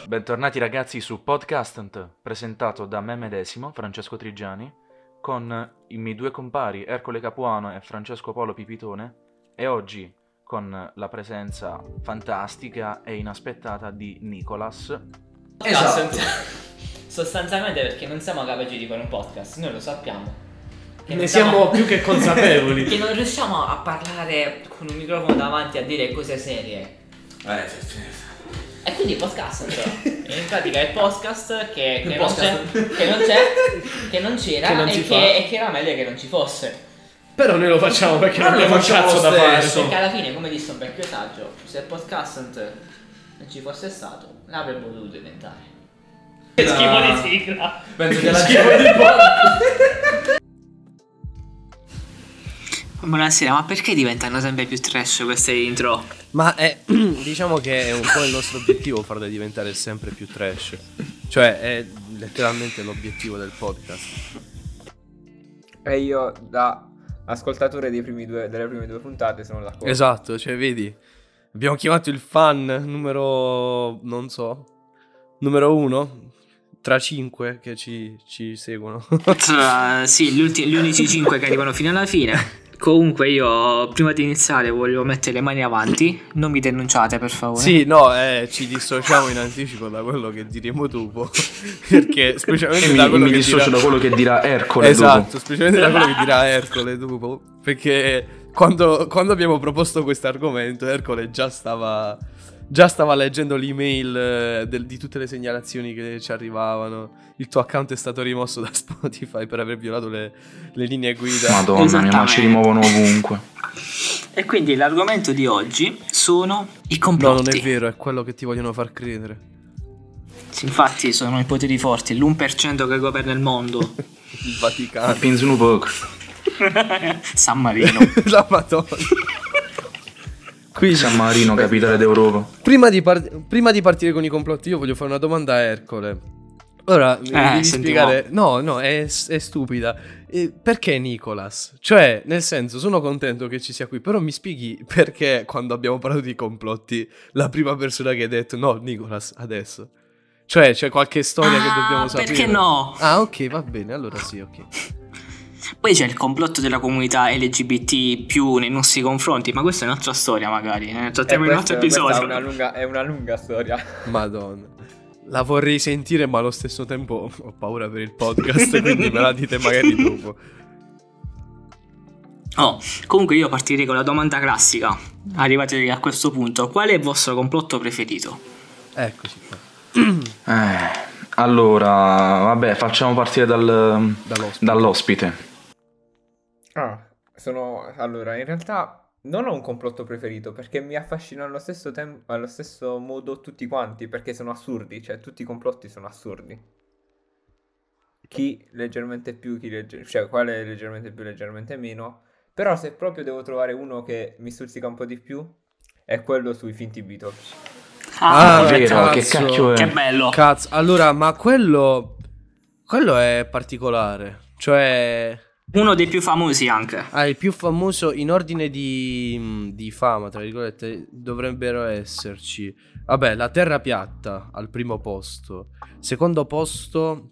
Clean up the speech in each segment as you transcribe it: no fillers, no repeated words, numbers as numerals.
Bentornati ragazzi su Podcastant, presentato da me medesimo, Francesco Trigiani, con i miei due compari Ercole Capuano e Francesco Polo Pipitone, e oggi con la presenza fantastica e inaspettata di Nicolas. Esatto. Sostanzialmente perché non siamo capaci di fare un podcast, noi lo sappiamo. Ne siamo più che consapevoli. Che non riusciamo a parlare con un microfono davanti a dire cose serie. E quindi podcast, in pratica è il podcast che non c'era Che non si fa. e che era meglio che non ci fosse. Però noi lo facciamo perché non abbiamo un cazzo da fare. Perché alla fine, come disse un vecchio saggio, se il podcast non ci fosse stato, l'avrebbe potuto diventare. Che schifo di sigla. Penso che la schifo di podcast. Buonasera, ma perché diventano sempre più trash queste intro? Ma diciamo che è un po' il nostro obiettivo farle diventare sempre più trash. Cioè è letteralmente l'obiettivo del podcast. E io da ascoltatore delle prime due puntate sono d'accordo. Esatto, cioè vedi, abbiamo chiamato il fan numero, non so, numero 1 tra 5 che ci seguono. Sì, gli unici 5 che arrivano fino alla fine. Comunque io prima di iniziare voglio mettere le mani avanti. Non mi denunciate per favore. Sì, no, ci dissociamo in anticipo da quello che diremo dopo. Perché specialmente da quello mi che dissocio dirà... da quello che dirà Ercole Esatto, dopo. specialmente da quello che dirà Ercole dopo. Perché quando abbiamo proposto questo argomento, Ercole già stava leggendo l'email di tutte le segnalazioni che ci arrivavano. Il tuo account è stato rimosso da Spotify per aver violato le linee guida. Madonna mia, ma ci rimuovono ovunque. E quindi l'argomento di oggi sono i No, complotti. non è vero, è quello che ti vogliono far credere. Sì, infatti sono i poteri forti, l'1% che governa il mondo. Il Vaticano. Penso un po'. San Marino. La Madonna. Quindi, San Marino, capitale d'Europa. prima di partire con i complotti, io voglio fare una domanda a Ercole. Ora mi devi sentiamo. spiegare. No, è stupida. Perché Nicolas? Cioè, nel senso, sono contento che ci sia qui, però mi spieghi perché quando abbiamo parlato di complotti, la prima persona che hai detto no, Nicolas, adesso. Cioè, c'è qualche storia che dobbiamo sapere? Perché no? Ah, ok, va bene, allora sì, ok. Poi c'è il complotto della comunità LGBT più nei nostri confronti, ma questa è un'altra storia magari, ne trattiamo in un altro Questa episodio. è una lunga storia. Madonna. La vorrei sentire, ma allo stesso tempo ho paura per il podcast, quindi me la dite magari dopo. Oh, comunque io partirei con la domanda classica. Arrivati a questo punto, qual è il vostro complotto preferito? Eccoci qua. Allora, vabbè, facciamo partire dall'ospite. Allora, in realtà non ho un complotto preferito perché mi affascinano allo stesso modo tutti quanti, perché sono assurdi, cioè tutti i complotti sono assurdi. Chi leggermente più, cioè quale leggermente più, leggermente meno. Però se proprio devo trovare uno che mi stuzzica un po' di più, è quello sui finti Beatles. Ah, che vero, che cazzo. cacchio è? Che bello. Cazzo, allora, ma quello è particolare. Cioè, Uno dei più famosi anche. il più famoso in ordine di fama, tra virgolette, dovrebbero esserci. Vabbè, la Terra piatta al primo posto. Secondo posto,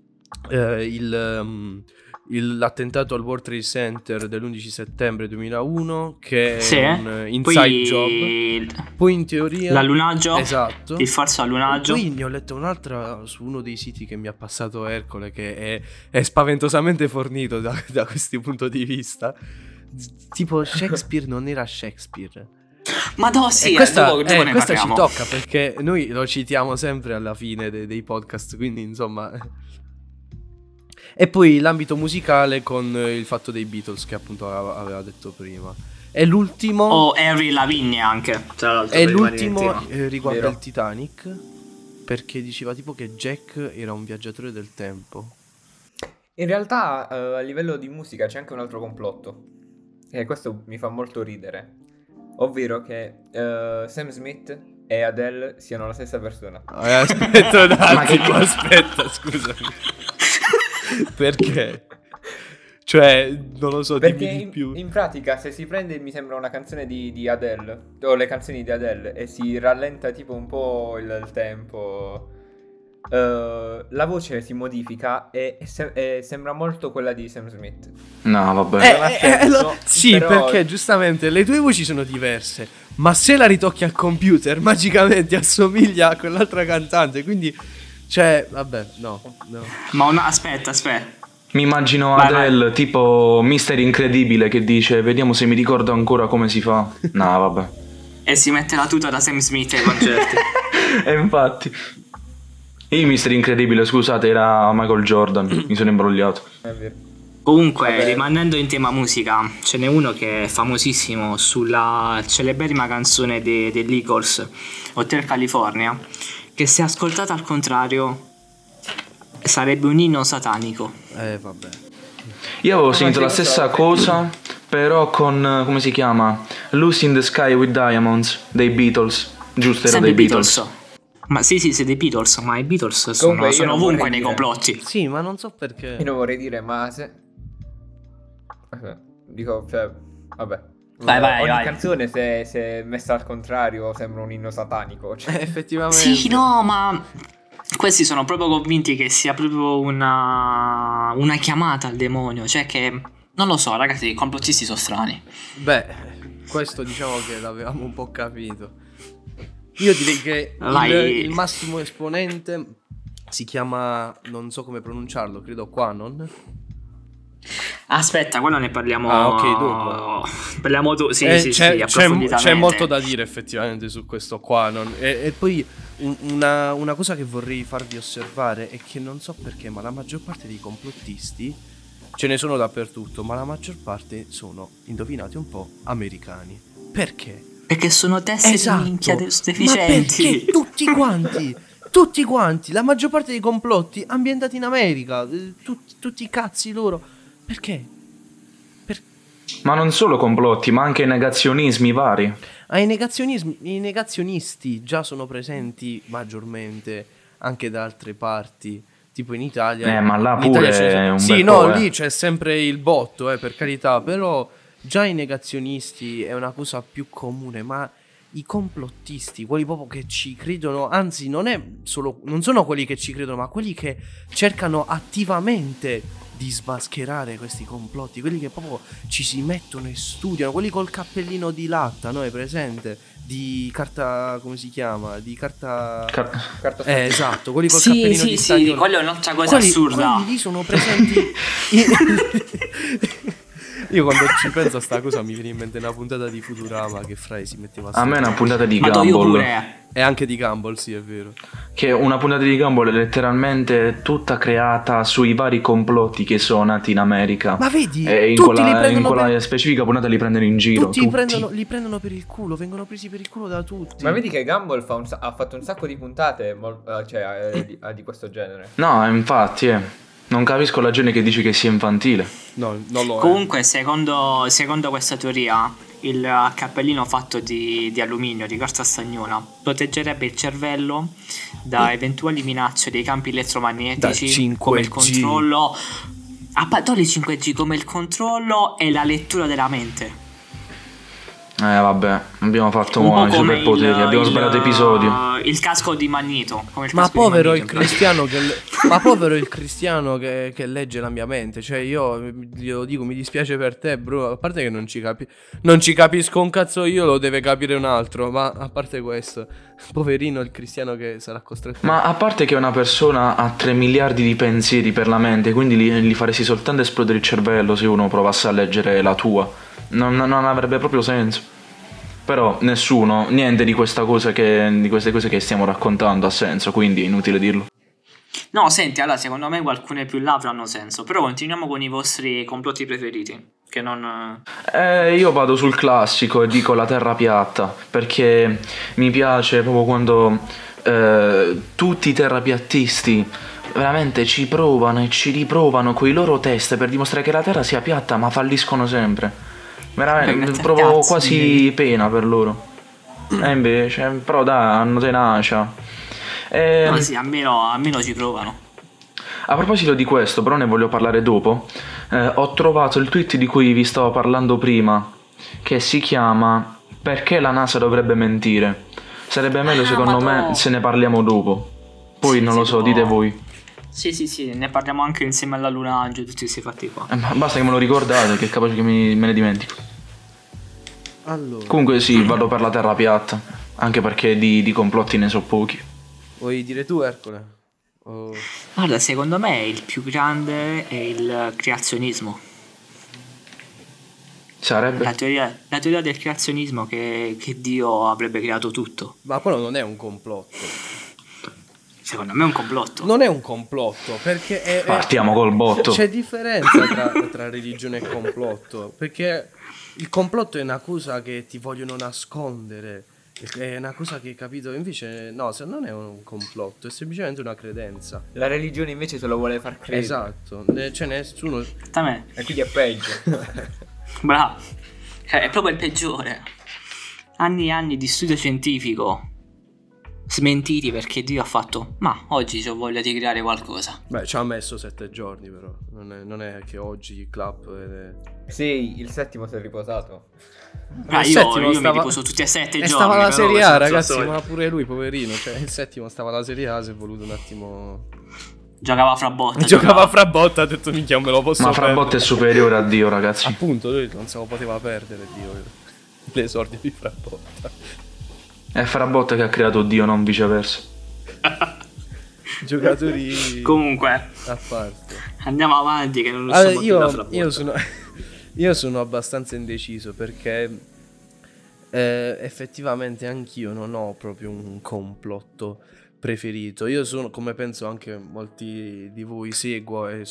l'attentato al World Trade Center dell'11 settembre 2001, che Sì. è un inside Poi job. Poi in teoria l'allunaggio. esatto. Il falso allunaggio. Poi ne ho letto un'altra su uno dei siti che mi ha passato Ercole, che è spaventosamente fornito da questo punto di vista. Tipo Shakespeare non era Shakespeare. Ma no, sì, E questa, dopo ne questa ci parliamo. tocca perché noi lo citiamo sempre alla fine dei podcast, quindi insomma. E poi l'ambito musicale con il fatto dei Beatles che appunto aveva detto prima. E l'ultimo O Harry Lavigne anche, tra l'altro. e per l'ultimo rimanere in tema. riguarda Vero. il Titanic, perché diceva tipo che Jack era un viaggiatore del tempo. In realtà, a livello di musica c'è anche un altro complotto. E questo mi fa molto ridere. Ovvero che Sam Smith e Adele siano la stessa persona. Aspetta un attimo, aspetta, scusami. Perché? Cioè, non lo so, Perché dimmi di più. in pratica, se si prende, mi sembra, una canzone di Adele, o le canzoni di Adele, e si rallenta tipo un po' il tempo, la voce si modifica e sembra molto quella di Sam Smith. No, vabbè. Sì, però- perché giustamente le tue voci sono diverse, ma se la ritocchi al computer, magicamente assomiglia a quell'altra cantante, quindi, cioè, vabbè, no. Ma aspetta. Mi immagino Vai, Adele tipo Mister Incredibile che dice vediamo se mi ricordo ancora come si fa. No, vabbè. E si mette la tuta da Sam Smith ai concerti. E infatti. Io Mister Incredibile, scusate, era Michael Jordan. Mi sono imbrogliato. È vero. Comunque, Vabbè. rimanendo in tema musica, ce n'è uno che è famosissimo sulla celeberrima canzone degli Eagles, Hotel California, che se ascoltata al contrario sarebbe un inno satanico. Vabbè. Io avevo sentito la stessa cosa, però con, come si chiama? Lucy in the Sky with Diamonds, dei Beatles. Giusto, era Sempre dei Beatles. Ma sì, sei dei Beatles, ma i Beatles Comunque, io sono non ovunque vorrei nei dire- complotti. Sì, ma non so perché. Io non vorrei dire, ma se... Dico, cioè, vabbè. Vai, Ogni vai. canzone, se messa al contrario, sembra un inno satanico. Cioè. Effettivamente. Sì, no, ma questi sono proprio convinti che sia proprio una chiamata al demonio. Cioè che, non lo so, ragazzi, i complottisti sono strani. Beh, questo diciamo che l'avevamo un po' capito. Io direi che Vai. il massimo esponente si chiama, non so come pronunciarlo, credo Quanon. Aspetta, quello ne parliamo. Ah, ok, dopo. Parliamo tu, sì, c'è approfonditamente. molto da dire effettivamente su questo Quanon. E poi una cosa che vorrei farvi osservare è che non so perché, ma la maggior parte dei complottisti, ce ne sono dappertutto, ma la maggior parte sono, indovinate un po', americani. Perché? Perché sono teste Esatto. di minchia Ma deficienti. perché tutti quanti, la maggior parte dei complotti ambientati in America, tutti i cazzi loro. Perché? Ma non solo complotti, ma anche negazionismi vari. I negazionisti già sono presenti maggiormente anche da altre parti, tipo in Italia. Ma là In Italia pure ce ne sono- è un Sì, bel no, po', lì c'è sempre il botto, per carità, però già i negazionisti è una cosa più comune, ma i complottisti, quelli proprio che ci credono, anzi non sono quelli che ci credono, ma quelli che cercano attivamente di smascherare questi complotti, quelli che proprio ci si mettono e studiano, quelli col cappellino di latta, no? È presente? Di carta, come si chiama? Di carta... Carta esatto, quelli col Sì, cappellino sì, di sì, stagno. quello è un'altra cosa assurda. Quelli lì sono presenti... Io quando ci penso a sta cosa mi viene in mente una puntata di Futurama che Fry si metteva A me è una puntata di Ma do io Gumball. pure. E anche di Gumball, sì, è vero. Che una puntata di Gumball è letteralmente tutta creata sui vari complotti che sono nati in America. Ma vedi, E in tutti li quella, prendono in quella per... specifica puntata li prendono in giro. Tutti li prendono per il culo, vengono presi per il culo da tutti. Ma vedi che Gumball ha fatto un sacco di puntate di questo genere. No, infatti, non capisco la gente che dice che sia infantile. No, non lo è. Comunque, secondo questa teoria, il cappellino fatto di alluminio, di carta stagnola, proteggerebbe il cervello da eventuali minacce dei campi Da elettromagnetici 5G. come il controllo. Togli 5G come il controllo e la lettura della mente. Vabbè, abbiamo fatto Un po' i come superpoteri, abbiamo sbagliato episodio. il casco di Magneto. Come il Ma casco di povero il Magneto. cristiano ma povero il cristiano che legge la mia mente. Cioè io glielo dico, mi dispiace per te, bro. A parte che non ci capisco un cazzo io, lo deve capire un altro. Ma a parte questo, poverino il cristiano che sarà costretto. Ma a parte che una persona ha 3 miliardi di pensieri per la mente, quindi gli faresti soltanto esplodere il cervello se uno provasse a leggere la tua. Non avrebbe proprio senso. Però niente di questa cosa di queste cose che stiamo raccontando ha senso, quindi è inutile dirlo. No, senti, allora secondo me alcune più là avranno senso. Però continuiamo con i vostri complotti preferiti. Che non. Io vado sul classico e dico la terra piatta, perché mi piace proprio quando tutti i terrapiattisti veramente ci provano e ci riprovano coi loro test per dimostrare che la terra sia piatta, ma falliscono sempre. Veramente provo cazzi. quasi pena per loro. E invece, però dai, hanno tenacia. No, sì, almeno ci provano. A proposito di questo, però ne voglio parlare dopo. Ho trovato il tweet di cui vi stavo parlando prima, che si chiama "Perché la NASA dovrebbe mentire?". Sarebbe meglio secondo me se ne parliamo dopo. Poi Sì, non lo si so, può. dite voi. Sì, ne parliamo anche insieme all'allunaggio, tutti questi fatti qua. Ma basta che me lo ricordate, che è capace che me ne dimentico. Allora, Comunque sì, vado per la terra piatta. Anche perché di complotti ne so pochi. vuoi dire tu, Ercole? O- Guarda, secondo me il più grande è il creazionismo. Sarebbe? La teoria del creazionismo che Dio avrebbe creato tutto. Ma quello non è un complotto. Secondo me è un complotto. Non è un complotto, perché Partiamo col botto. c'è differenza tra religione e complotto, perché il complotto è una cosa che ti vogliono nascondere, è una cosa che, capito, invece no, se non è un complotto, è semplicemente una credenza. La religione invece te lo vuole far credere. Esatto, c'è nessuno... Esattamente. E quindi è peggio. Bravo. È proprio il peggiore. Anni e anni di studio scientifico smentiti perché Dio ha fatto, ma oggi ho voglia di creare qualcosa. Beh, ci ha messo 7 giorni però, non è che oggi clap... Sì, il settimo si è riposato. Ah, Il io settimo mi stava- riposo tutti e 7 E giorni. stava la però Serie questo A, non so ragazzi, solo. ma pure lui, poverino, cioè il settimo stava la Serie A, si è voluto un attimo... Giocava fra botta. Giocava fra botta, ha detto minchia, non me lo posso Ma perdere. Frabotta è superiore a Dio, ragazzi. Appunto, lui non se lo poteva perdere, Dio, l'esordio di Frabotta. È Frabotta che ha creato Dio, non viceversa. Giocatori Comunque, a parte. andiamo avanti che non lo Allora, so più da fra botta. io sono abbastanza indeciso perché effettivamente anch'io non ho proprio un complotto preferito. Io sono, come penso anche molti di voi, seguo e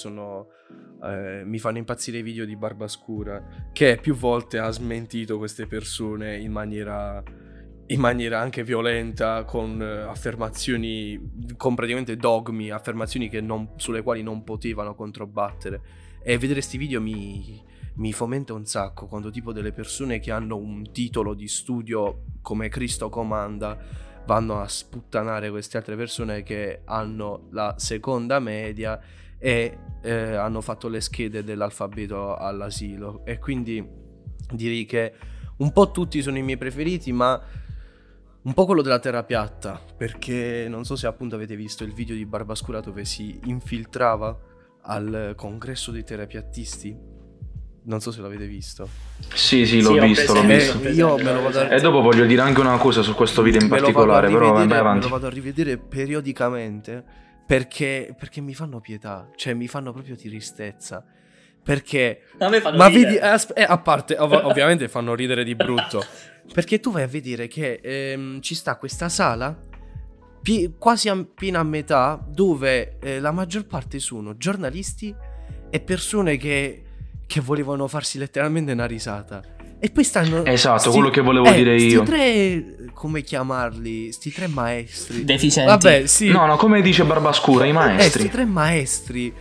mi fanno impazzire i video di Barbascura, che più volte ha smentito queste persone in maniera anche violenta, con affermazioni, con praticamente dogmi, affermazioni sulle quali non potevano controbattere. E vedere questi video mi fomenta un sacco, quando tipo delle persone che hanno un titolo di studio come Cristo comanda vanno a sputtanare queste altre persone che hanno la seconda media e hanno fatto le schede dell'alfabeto all'asilo. E quindi direi che un po' tutti sono i miei preferiti, ma un po' quello della terra piatta, perché non so se appunto avete visto il video di Barbascura dove si infiltrava al congresso dei terapiattisti. Non so se l'avete visto. Sì, l'ho visto. Io me lo vado a... E dopo voglio dire anche una cosa su questo video in particolare, però vai me avanti. lo vado a rivedere periodicamente perché mi fanno pietà, cioè mi fanno proprio tristezza. Perché A me fanno ma ridere. vedi, a parte ovviamente fanno ridere di brutto, perché tu vai a vedere che ci sta questa sala quasi appena a metà, dove la maggior parte sono giornalisti e persone che volevano farsi letteralmente una risata. E poi stanno... Esatto, quello che volevo dire io. Sti tre... come chiamarli? Sti tre maestri. Deficienti. Vabbè, sì. No, come dice Barbascura, i maestri. Sti tre maestri,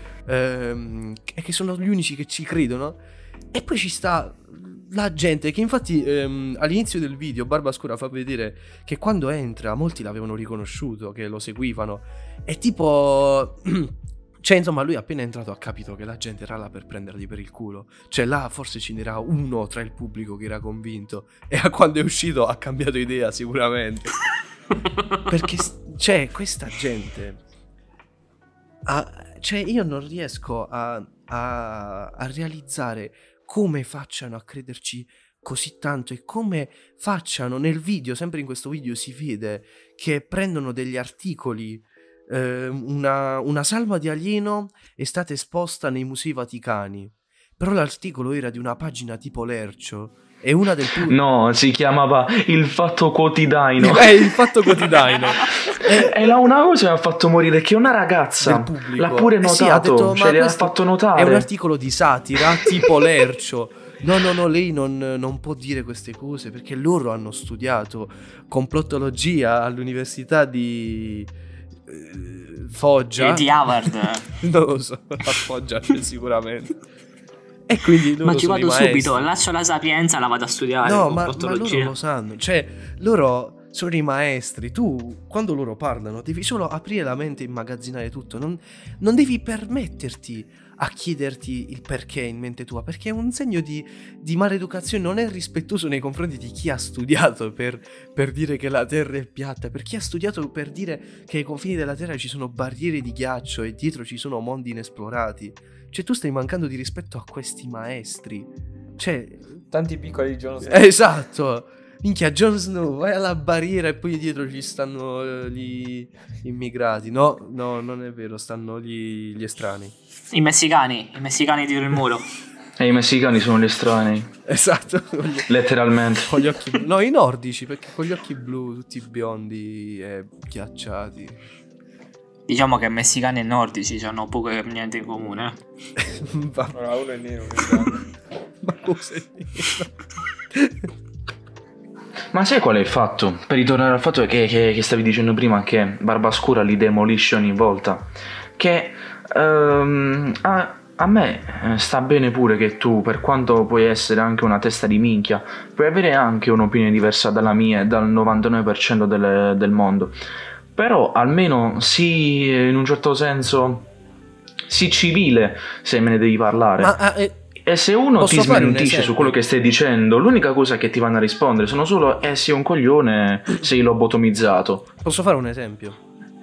che sono gli unici che ci credono. E poi ci sta la gente che infatti all'inizio del video Barbascura fa vedere che quando entra molti l'avevano riconosciuto, che lo seguivano. E tipo... Cioè, insomma, lui appena entrato ha capito che la gente era là per prendergli per il culo. Cioè, là forse ce n'era uno tra il pubblico che era convinto. E a quando è uscito ha cambiato idea, sicuramente. Perché, cioè, questa gente... cioè, io non riesco a realizzare come facciano a crederci così tanto e come facciano nel video, sempre in questo video si vede che prendono degli articoli. Una salma di alieno è stata esposta nei musei vaticani, però l'articolo era di una pagina tipo Lercio e una del No, si chiamava Il Fatto Quotidiano. Il Fatto Quotidiano. E là una cosa mi ha fatto morire, che una ragazza Del pubblico. l'ha pure notato, Sì, ha detto, cioè ma le ha questo fatto notare. è un articolo di satira tipo Lercio. No, lei non può dire queste cose perché loro hanno studiato complottologia all'università di Foggia. Di Harvard. Non lo so, a Foggia sicuramente. E quindi loro Ma ci sono i vado maestri. subito, lascio la Sapienza, la vado a studiare. No, ma loro lo sanno. Cioè, loro sono i maestri. Tu, quando loro parlano, devi solo aprire la mente e immagazzinare tutto. Non devi permetterti a chiederti il perché in mente tua, perché è un segno di maleducazione. Non è rispettoso nei confronti di chi ha studiato per dire che la Terra è piatta, per chi ha studiato per dire che ai confini della Terra ci sono barriere di ghiaccio e dietro ci sono mondi inesplorati. Cioè, tu stai mancando di rispetto a questi maestri. Cioè, tanti piccoli Jon Snow. Esatto. Minchia, Jon Snow, vai alla barriera e poi dietro ci stanno gli immigrati. No, non è vero, stanno gli estranei. I messicani dietro il muro. E i messicani sono gli estranei. Esatto. Letteralmente. Con gli occhi blu. No, i nordici, perché con gli occhi blu, tutti biondi e ghiacciati. Diciamo che messicani e nordici hanno poco e niente in comune. Allora, uno è nero, uno è bianco. Ma cosa è nero? Ma sai qual è il fatto? Per ritornare al fatto che stavi dicendo prima, che Barbascura li demolisce ogni volta. Che a me sta bene pure che tu, per quanto puoi essere anche una testa di minchia, puoi avere anche un'opinione diversa dalla mia e dal 99% del mondo. Però almeno sii, in un certo senso, sii civile se me ne devi parlare. E se uno ti smentisce su quello che stai dicendo, l'unica cosa che ti vanno a rispondere sono solo sei un coglione, sei lobotomizzato. Posso fare un esempio?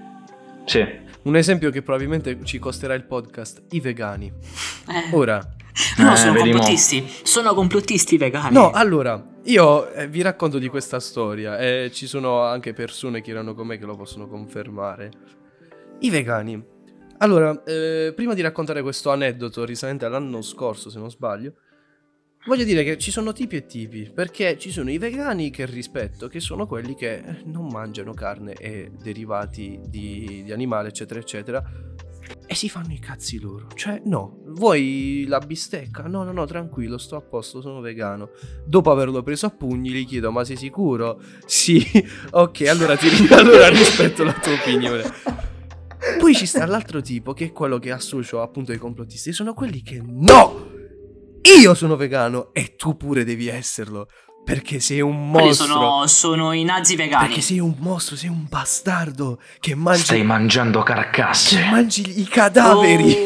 Sì. Un esempio che probabilmente ci costerà il podcast. I vegani. Ora. No, sono complottisti. Sono complottisti i vegani. No, allora, io vi racconto di questa storia e ci sono anche persone che erano con me che lo possono confermare. I vegani. Allora, prima di raccontare questo aneddoto risalente all'anno scorso, se non sbaglio, voglio dire che ci sono tipi e tipi, perché ci sono i vegani che rispetto, che sono quelli che non mangiano carne e derivati di animale, eccetera, eccetera, e si fanno i cazzi loro. Cioè, no, vuoi la bistecca? No, tranquillo, sto a posto, sono vegano. Dopo averlo preso a pugni gli chiedo, ma sei sicuro? Sì, ok, allora rispetto la tua opinione. Poi ci sta l'altro tipo, che è quello che associo appunto ai complottisti. Sono quelli che no! Io sono vegano e tu pure devi esserlo, perché sei un mostro. Sono i nazi vegani. Perché sei un mostro, sei un bastardo che mangi... Stai mangiando carcasse. Che mangi i cadaveri.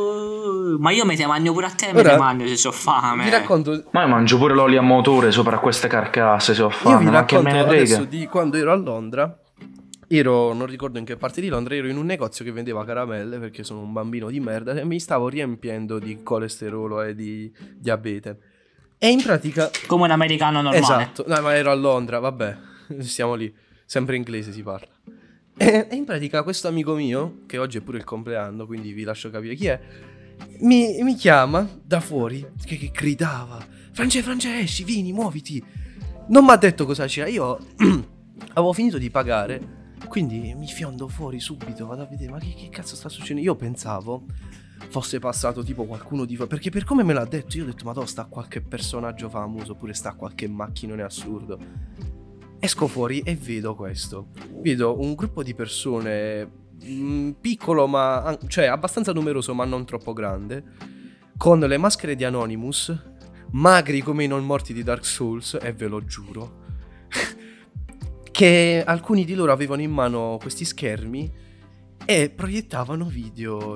Ma io me te mangio pure a te, me te mangio se ho fame. Vi racconto... Ma io mangio pure l'olio a motore sopra queste carcasse se ho fame. Io vi ma racconto che me ne frega. adesso di quando ero a Londra. Non ricordo in che parte di Londra, ero in un negozio che vendeva caramelle, perché sono un bambino di merda e mi stavo riempiendo di colesterolo e di diabete. E in pratica... come un americano normale. Esatto, no, ma ero a Londra, vabbè, stiamo lì, sempre inglese si parla. E in pratica questo amico mio, che oggi è pure il compleanno, quindi vi lascio capire chi è, mi chiama da fuori, che gridava: France, esci, vieni, muoviti. Non mi ha detto cosa c'era, io avevo finito di pagare. Quindi mi fiondo fuori subito, vado a vedere, ma che cazzo sta succedendo? Io pensavo fosse passato tipo qualcuno di... Perché per come me l'ha detto, io ho detto, ma sta qualche personaggio famoso, oppure sta qualche macchinone assurdo. Esco fuori e vedo questo. Vedo un gruppo di persone piccolo, ma... cioè abbastanza numeroso, ma non troppo grande, con le maschere di Anonymous, magri come i non morti di Dark Souls, e ve lo giuro... che alcuni di loro avevano in mano questi schermi e proiettavano video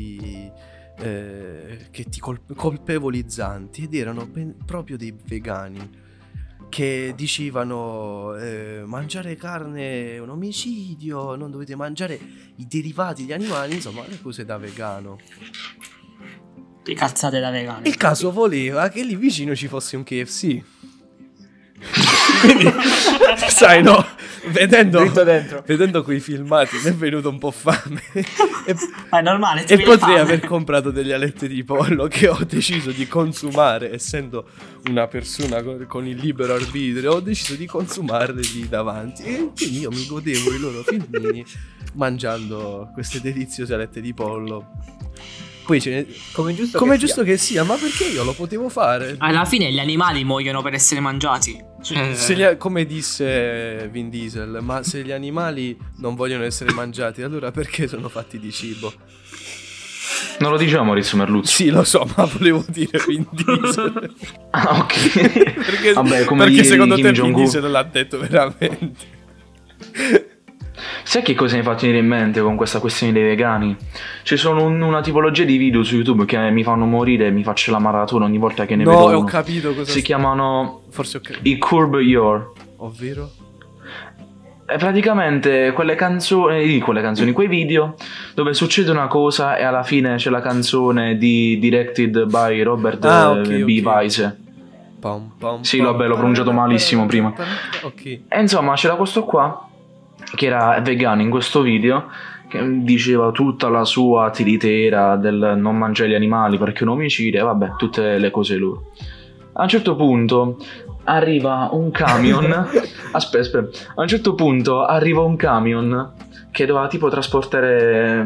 che ti colpevolizzanti, ed erano proprio dei vegani che dicevano mangiare carne è un omicidio, non dovete mangiare i derivati di animali, insomma le cose da vegano. Le cazzate da vegano. Il caso voleva che lì vicino ci fosse un KFC. Quindi, sai, no, vedendo quei filmati mi è venuto un po' fame. Ma è normale. E potrei aver comprato delle alette di pollo che ho deciso di consumare, essendo una persona con il libero arbitrio, ho deciso di consumarle lì davanti. E quindi io mi godevo i loro filmini mangiando queste deliziose alette di pollo. Poi come giusto che sia, ma perché io lo potevo fare? Alla fine gli animali muoiono per essere mangiati. Cioè... come disse Vin Diesel, ma se gli animali non vogliono essere mangiati, allora perché sono fatti di cibo? Non lo diciamo Maurizio Merluzzi. Sì, lo so, ma volevo dire Vin Diesel. Ah, ok. perché vabbè, come perché secondo Kim te Jong-un. Vin Diesel l'ha detto veramente? Sai che cosa mi fa venire in mente con questa questione dei vegani? Ci sono una tipologia di video su YouTube che mi fanno morire e mi faccio la maratona ogni volta che ne vedo uno. No, ho capito cosa... Si chiamano Forse ho capito. i Curb Your. Ovvero? È praticamente quei video dove succede una cosa e alla fine c'è la canzone directed by Robert B. Wise. Sì, vabbè, l'ho pronunciato malissimo prima. Ok. E insomma, c'era questo qua che era vegano in questo video, che diceva tutta la sua tiritera del non mangiare gli animali perché è un omicidio e vabbè, tutte le cose loro. A un certo punto arriva un camion. aspetta. A un certo punto arriva un camion che doveva tipo trasportare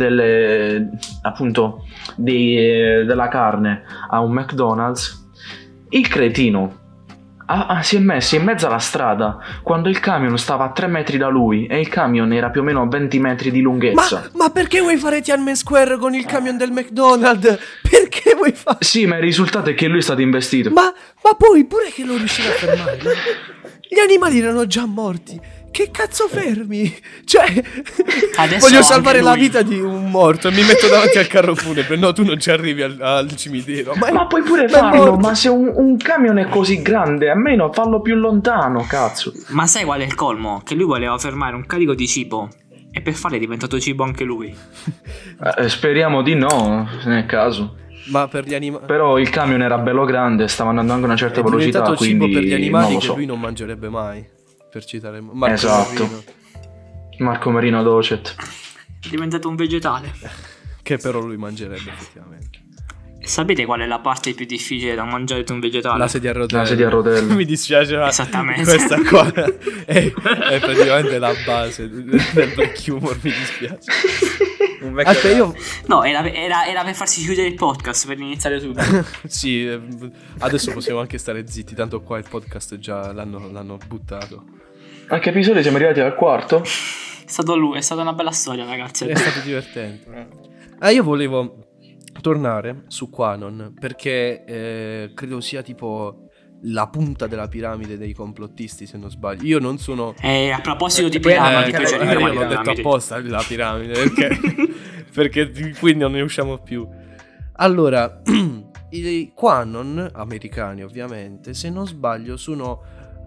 della carne a un McDonald's. Il cretino si è messo in mezzo alla strada quando il camion stava a 3 metri da lui e il camion era più o meno a 20 metri di lunghezza. Ma perché vuoi fare Tiananmen Square con il camion del McDonald's? Perché vuoi fare? Sì, ma il risultato è che lui è stato investito. Ma poi pure che non riusciva a fermare. Gli animali erano già morti. Che cazzo fermi? Cioè, Adesso voglio salvare anche la lui. vita di un morto e mi metto davanti al carro funebre. No, tu non ci arrivi al cimitero. Ma puoi pure farlo, ma se un camion è così grande, almeno fallo più lontano, cazzo. Ma sai qual è il colmo? Che lui voleva fermare un carico di cibo e per fare è diventato cibo anche lui. Speriamo di no, nel caso. Ma per gli animali. Però il camion era bello grande, stava andando anche a una certa È velocità, diventato quindi cibo per gli animali non lo che so. lui non mangerebbe mai. Per citare Marco Esatto. Marino. Marco Marino Docet. È diventato un vegetale. Che però lui mangerebbe effettivamente. E sapete qual è la parte più difficile da mangiare di un vegetale? La sedia a rotelle. La sedia a rotelle. Mi dispiace, ma Esattamente. questa qua è praticamente la base del black humor, mi dispiace. Un vecchio Aspetta, io... No, era per farsi chiudere il podcast, per iniziare subito. Sì, adesso possiamo anche stare zitti, tanto qua il podcast già l'hanno buttato. A che episodio siamo arrivati al quarto? È stata una bella storia, ragazzi. È stato divertente. Io volevo tornare su Qanon perché credo sia tipo la punta della piramide dei complottisti, se non sbaglio. Io non sono... A proposito di piramidi, io piacerebbe io le l'ho detto piramidi. apposta la piramide perché qui non ne usciamo più. Allora, i Qanon americani ovviamente, se non sbaglio, sono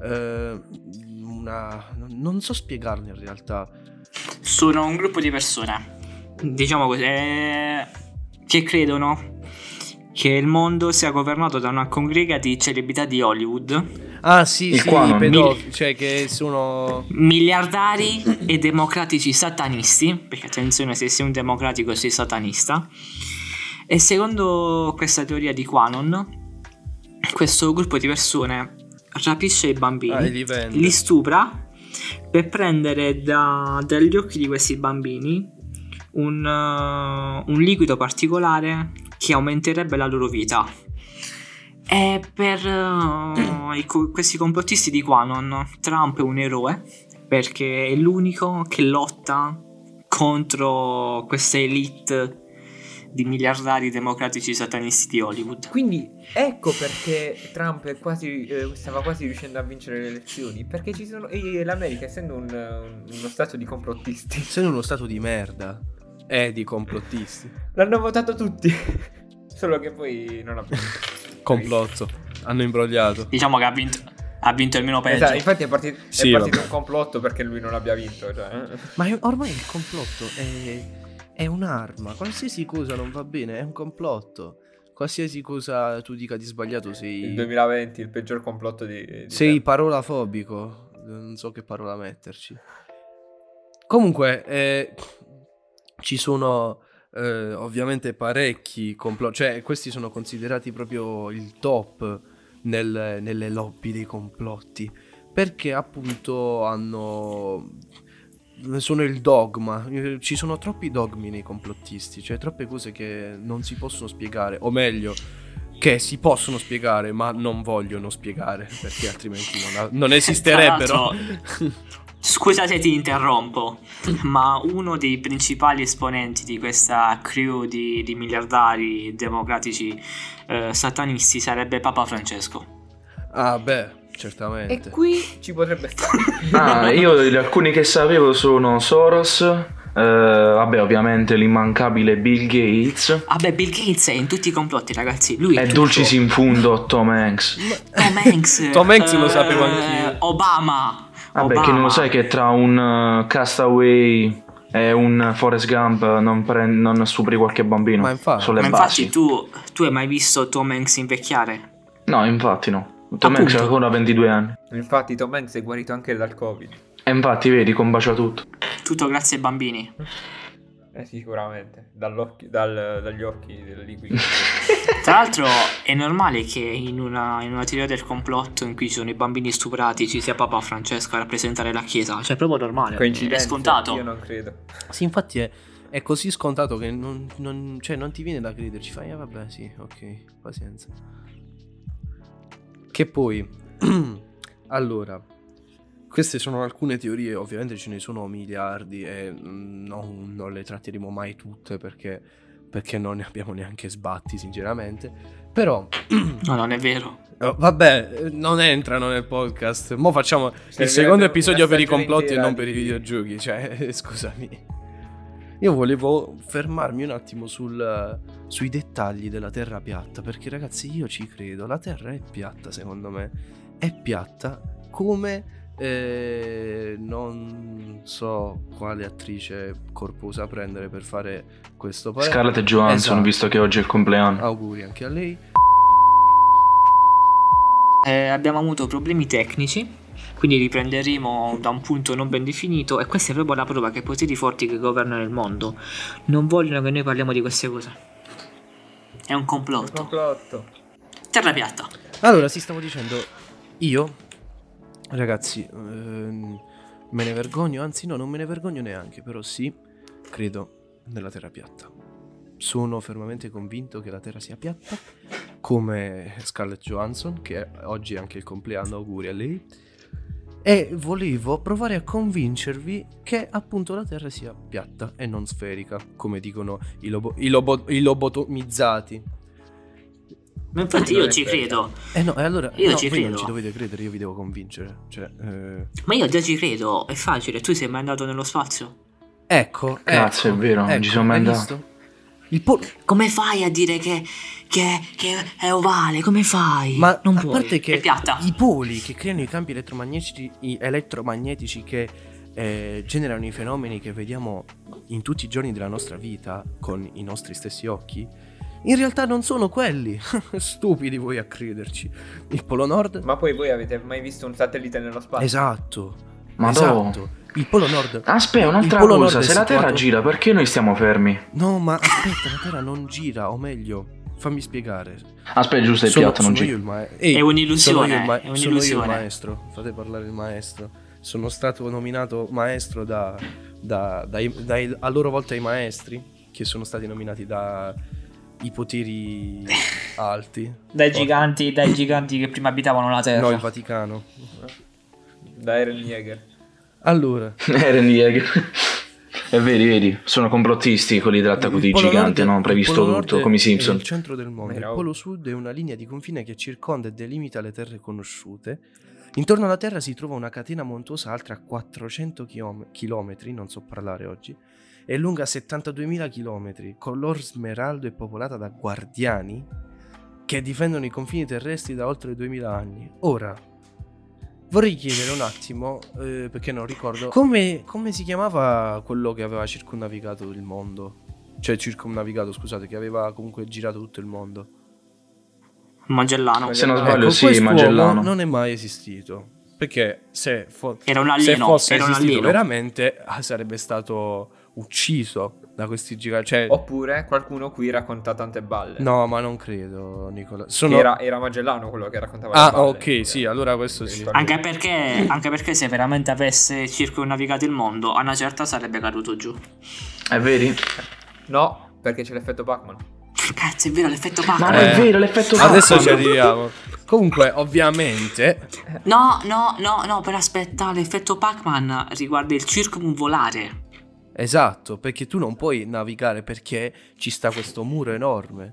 non so spiegarne in realtà. Sono un gruppo di persone, diciamo così, che credono che il mondo sia governato da una congrega di celebrità di Hollywood. Ah sì, Il sì, Qanon. cioè che sono... Miliardari e democratici satanisti, perché attenzione, se sei un democratico sei satanista. E secondo questa teoria di Qanon, questo gruppo di persone rapisce i bambini, e li vende. li stupra per prendere dagli occhi di questi bambini un liquido particolare che aumenterebbe la loro vita. E per questi complottisti di Qanon, Trump è un eroe perché è l'unico che lotta contro questa elite di miliardari democratici satanisti di Hollywood. Quindi ecco perché Trump è stava quasi riuscendo a vincere le elezioni. Perché ci sono. E l'America, essendo uno stato di complottisti, Sono uno stato di merda. Di complottisti. l'hanno votato tutti. Solo che poi non ha più. Complotto. Hanno imbrogliato. Diciamo che ha vinto il meno peggio. Esatto, infatti è partito vabbè. un complotto perché lui non abbia vinto. Cioè. Ma ormai il complotto è un'arma. Qualsiasi cosa non va bene è un complotto. Qualsiasi cosa tu dica di sbagliato Il sei 2020, il peggior complotto di sei sempre. parolafobico. Non so che parola metterci. Comunque ci sono ovviamente parecchi complotti. Cioè questi sono considerati proprio il top nelle lobby dei complotti, perché appunto sono il dogma. Ci sono troppi dogmi nei complottisti, cioè troppe cose che non si possono spiegare, o meglio che si possono spiegare ma non vogliono spiegare perché altrimenti non esisterebbero. Tra l'altro, scusa se ti interrompo, ma uno dei principali esponenti di questa crew di miliardari democratici satanisti sarebbe Papa Francesco. Ah beh, certamente. E qui ci potrebbe stare. Io alcuni che sapevo sono Soros, vabbè, ovviamente l'immancabile Bill Gates. Vabbè, Bill Gates è in tutti i complotti, ragazzi. Lui è E tutto. Dulcis in fundo Tom Hanks. Tom Hanks. Tom Hanks lo sapevo anch'io. Obama. Vabbè, che non lo sai che tra un Castaway e un Forrest Gump non stupri qualche bambino? Ma infatti. Sono le Ma basi. infatti tu hai mai visto Tom Hanks invecchiare? No, infatti no. Tom Hanks ha Appunto. ancora 22 anni. Infatti Tom Hanks è guarito anche dal Covid. E infatti, vedi, combacia tutto. Tutto grazie ai bambini. Sicuramente. Dagli occhi del liquido. Tra l'altro è normale che in una teoria del complotto in cui ci sono i bambini stuprati ci sia Papa Francesco a rappresentare la Chiesa. Cioè è proprio normale. Coincidenza? È scontato. Io non credo. Sì, infatti è così scontato che cioè, non ti viene da crederci. Fai, vabbè, sì, ok, pazienza. Che poi, allora, queste sono alcune teorie, ovviamente ce ne sono miliardi e non le tratteremo mai tutte perché non ne abbiamo neanche sbatti, sinceramente. Però, No, non è vero. vabbè, non entrano nel podcast. Mo' facciamo il secondo episodio per i complotti e non per i videogiochi. Cioè, scusami. Io volevo fermarmi un attimo sui dettagli della Terra piatta, perché ragazzi io ci credo, la Terra è piatta secondo me, è piatta come non so quale attrice corposa prendere per fare questo parere. Scarlett Johansson, Esatto. visto che oggi è il compleanno. Auguri anche a lei. Abbiamo avuto problemi tecnici, quindi riprenderemo da un punto non ben definito e questa è proprio la prova che i poteri forti che governano il mondo non vogliono che noi parliamo di queste cose. È un complotto. Complotto. Terra piatta. Allora, si stavo dicendo, io, ragazzi, me ne vergogno, anzi no, non me ne vergogno neanche, però sì, credo nella Terra piatta. Sono fermamente convinto che la Terra sia piatta, come Scarlett Johansson, che oggi è anche il compleanno, auguri a lei. E volevo provare a convincervi che appunto la Terra sia piatta e non sferica, come dicono i lobotomizzati. Ma infatti io ci credo. No, e allora Io no, ci voi non credo. ci dovete credere, io vi devo convincere. Cioè, Ma io già ci credo, è facile. Tu sei mai andato nello spazio? ecco, Cazzo, ecco, è vero, non ci sono mai hai andato. visto? Il polo. Come fai a dire che è ovale? Come fai? Ma non a puoi. parte che È piatta. i poli che creano i campi elettromagnetici che generano i fenomeni che vediamo in tutti i giorni della nostra vita con i nostri stessi occhi, in realtà non sono quelli. Stupidi voi a crederci. Il Polo Nord. Ma poi voi avete mai visto un satellite nello spazio? Esatto. Ma esatto. Il Polo Nord. Aspetta, un'altra il Polo cosa, Nord è se la Terra situato- gira, perché noi stiamo fermi? No, ma aspetta, la Terra non gira, o meglio, fammi spiegare. Aspetta, giusto, è Sono piatto, non io gira. il maestro. È un'illusione, Sono è io un'illusione. il maestro. Fate parlare il maestro. Sono stato nominato maestro dai a loro volta i maestri, che sono stati nominati dai poteri alti. Dai giganti che prima abitavano la Terra. No, il Vaticano. Da Eren Yeager. Allora, Eren Yeager. E vedi, sono complottisti quelli dell'attacco di Polo gigante, Nord- no? Previsto il Polo Nord tutto, come i è Simpson. il centro del mondo. Il Bravo. Polo Sud è una linea di confine che circonda e delimita le terre conosciute. Intorno alla Terra si trova una catena montuosa alta 400 chilometri, non so parlare oggi, è lunga 72.000 chilometri, color smeraldo e popolata da guardiani che difendono i confini terrestri da oltre 2000 anni. Ora, vorrei chiedere un attimo, perché non ricordo, come si chiamava quello che aveva circumnavigato il mondo? Cioè circumnavigato, scusate, che aveva comunque girato tutto il mondo. Magellano. Se non sbaglio, sì, quest'uomo Magellano. non è mai esistito. Perché se Era un se alieno. fosse Era un esistito alieno. veramente sarebbe stato ucciso da questi giganti. Cioè, Oppure qualcuno qui racconta tante balle. no, ma non credo, Nicola. Che era Magellano quello che raccontava le Ah, balle. ok, sì, allora questo sì. Anche perché se veramente avesse circumnavigato il mondo, a una certa sarebbe caduto giù. E vedi? No, perché c'è l'effetto Pac-Man. Cazzo, è vero, l'effetto Ma Pac-Man. è vero, l'effetto Adesso ci Pac-Man. arriviamo. Comunque, ovviamente, No, però aspetta, l'effetto Pac-Man riguarda il circumvolare. esatto, perché tu non puoi navigare perché ci sta questo muro enorme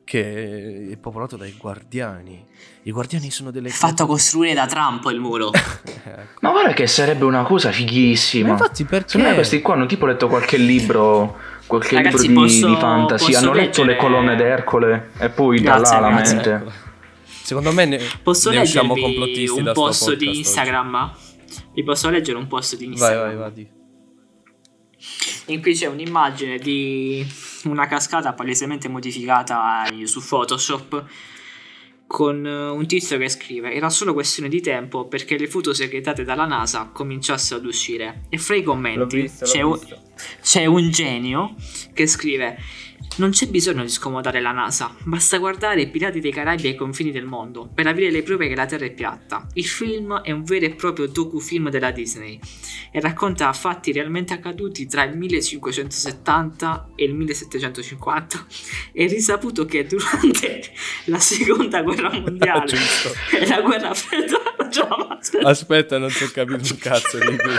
che è popolato dai guardiani. I guardiani sono delle Fatto costruire da Trump il muro. Ecco. Ma guarda che sarebbe una cosa fighissima. Ma infatti perché? Secondo me questi qua hanno tipo letto qualche libro Ragazzi, di posso fantasy, hanno letto leggere- le colonne d'Ercole e poi da Grazie, là la grazie. mente. Secondo me Posso ne usciamo leggervi complottisti un da sto post di podcast oggi. Instagram? Vi posso leggere un post di Vai, Instagram? vai. In cui c'è un'immagine di una cascata palesemente modificata su Photoshop con un tizio che scrive: era solo questione di tempo perché le foto segretate dalla NASA cominciassero ad uscire. E fra i commenti c'è un genio che scrive: non c'è bisogno di scomodare la NASA, basta guardare i Pirati dei Caraibi ai confini del mondo per avere le prove che la Terra è piatta. Il film è un vero e proprio docufilm della Disney e racconta fatti realmente accaduti tra il 1570 e il 1750. È risaputo che durante la seconda guerra mondiale Giusto. e la guerra fredda Aspetta, non ti ho capito un cazzo di qui.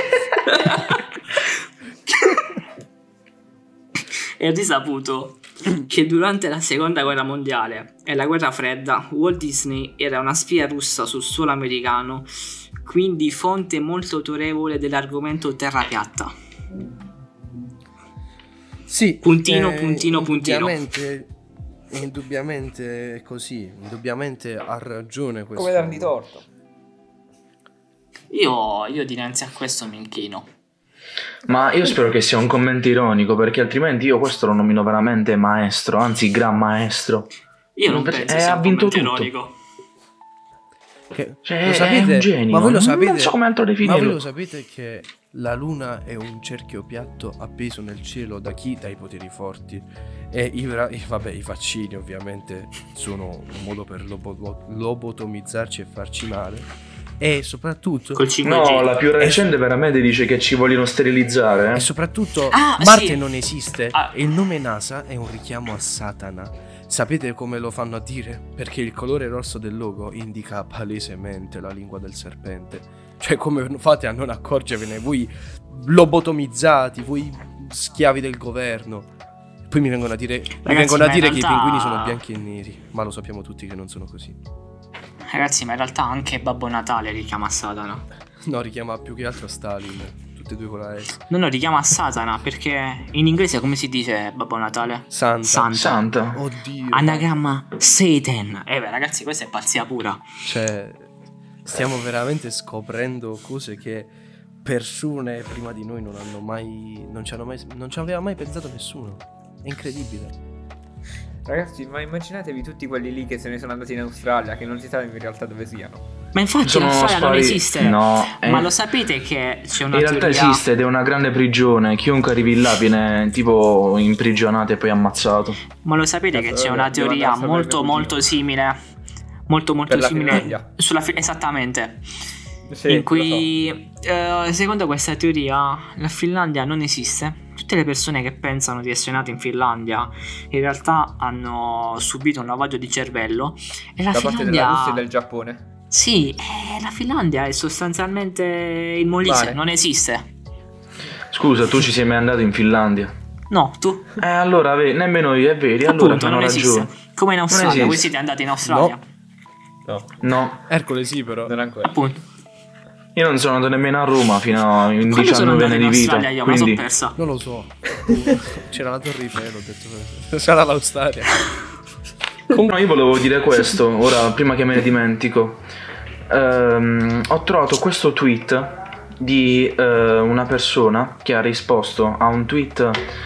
È risaputo che durante la seconda guerra mondiale e la guerra fredda Walt Disney era una spia russa sul suolo americano, quindi fonte molto autorevole dell'argomento terra piatta. Sì, Puntino. Indubbiamente è così. Indubbiamente ha ragione questo. Come dargli torto? Io dinanzi a questo mi inchino. Ma io spero che sia un commento ironico, perché altrimenti io questo lo nomino veramente maestro, anzi gran maestro. Io non penso sia ha un vinto commento tutto. ironico. Cioè, Lo sapete? è un genio. Ma voi lo sapete? Non so come altro Ma voi definirlo. lo sapete che la luna è un cerchio piatto appeso nel cielo da chi? Dai poteri forti. E i vaccini ovviamente sono un modo per lobotomizzarci e farci male. E soprattutto Col 5G. No, la più recente veramente dice che ci vogliono sterilizzare. E soprattutto sì. Marte non esiste. Ah. E il nome NASA è un richiamo a Satana. Sapete come lo fanno a dire? Perché il colore rosso del logo indica palesemente la lingua del serpente. Cioè, come fate a non accorgervene voi lobotomizzati, voi schiavi del governo? Poi mi vengono a dire, che ma in i realtà- pinguini sono bianchi e neri. Ma lo sappiamo tutti che non sono così. Ragazzi, ma in realtà anche Babbo Natale richiama Satana. No, richiama più che altro Stalin. Tutte e due con la S. No, richiama Satana perché in inglese come si dice Babbo Natale? Santa. Santa. Oddio. Anagramma Satan. Beh, ragazzi, questa è pazzia pura. Cioè, stiamo veramente scoprendo cose che persone prima di noi non ci aveva mai pensato nessuno. È incredibile. Ragazzi, ma immaginatevi tutti quelli lì che se ne sono andati in Australia, che non si sa in realtà dove siano. Ma infatti Sono l'Australia non spariti. esiste. No, Ma lo sapete che c'è una In realtà teoria... esiste ed è una grande prigione. Chiunque arrivi là viene tipo imprigionato e poi ammazzato. Ma lo sapete che c'è una Devo teoria andare a sapere molto simile. Molto Per la simile Finlandia. esattamente. Sì, In cui secondo questa teoria la Finlandia non esiste. Tutte le persone che pensano di essere nate in Finlandia in realtà hanno subito un lavaggio di cervello. E la da parte Finlandia... della Russia e del Giappone. Sì, la Finlandia è sostanzialmente il Molise, Mare. non esiste. Scusa, tu ci sei mai andato in Finlandia? No, tu? Allora, nemmeno io, è vero. Allora Appunto, hanno non ragione. esiste. Come in Australia, esiste. voi siete andati in Australia. No, No, Ercole sì, però. non ancora. Appunto. io non sono andato nemmeno a Roma fino a Quando 19 sono andato anni in di vita. Australia io me la sono Quindi persa. Non lo so. C'era la Torre Eiffel, ho detto. Sarà l'Australia. No, io volevo dire questo, ora prima che me ne dimentico. Ho trovato questo tweet di una persona che ha risposto a un tweet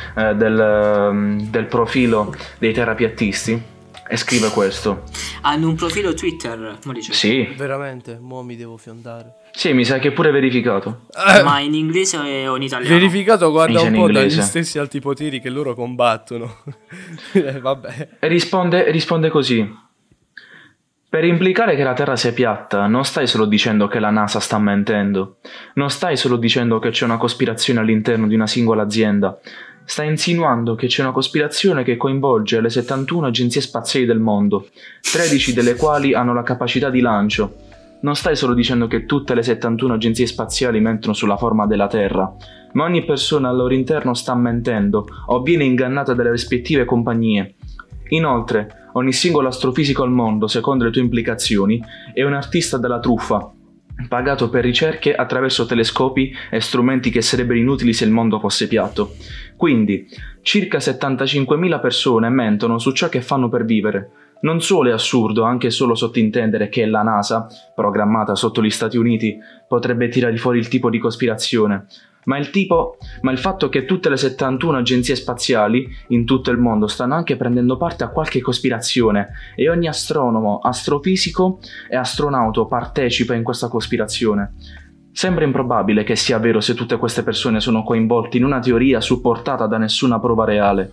del profilo dei terapiattisti e scrive questo. Hanno un profilo Twitter, Mauricio. Sì, Veramente, mo mi devo fiondare. sì, mi sa che è pure verificato. Ma in inglese o in italiano? Verificato, guarda Dice un in po' dagli inglese. stessi altipoteri che loro combattono. Vabbè. E risponde così. Per implicare che la Terra sia piatta, non stai solo dicendo che la NASA sta mentendo, non stai solo dicendo che c'è una cospirazione all'interno di una singola azienda, stai insinuando che c'è una cospirazione che coinvolge le 71 agenzie spaziali del mondo, 13 delle quali hanno la capacità di lancio. Non stai solo dicendo che tutte le 71 agenzie spaziali mentono sulla forma della Terra, ma ogni persona al loro interno sta mentendo o viene ingannata dalle rispettive compagnie. Inoltre, ogni singolo astrofisico al mondo, secondo le tue implicazioni, è un artista della truffa, pagato per ricerche attraverso telescopi e strumenti che sarebbero inutili se il mondo fosse piatto. Quindi, circa 75.000 persone mentono su ciò che fanno per vivere. Non solo è assurdo, anche solo sottintendere che la NASA, programmata sotto gli Stati Uniti, potrebbe tirare fuori il tipo di cospirazione, ma il fatto che tutte le 71 agenzie spaziali in tutto il mondo stanno anche prendendo parte a qualche cospirazione e ogni astronomo, astrofisico e astronauta partecipa in questa cospirazione. Sembra improbabile che sia vero se tutte queste persone sono coinvolte in una teoria supportata da nessuna prova reale.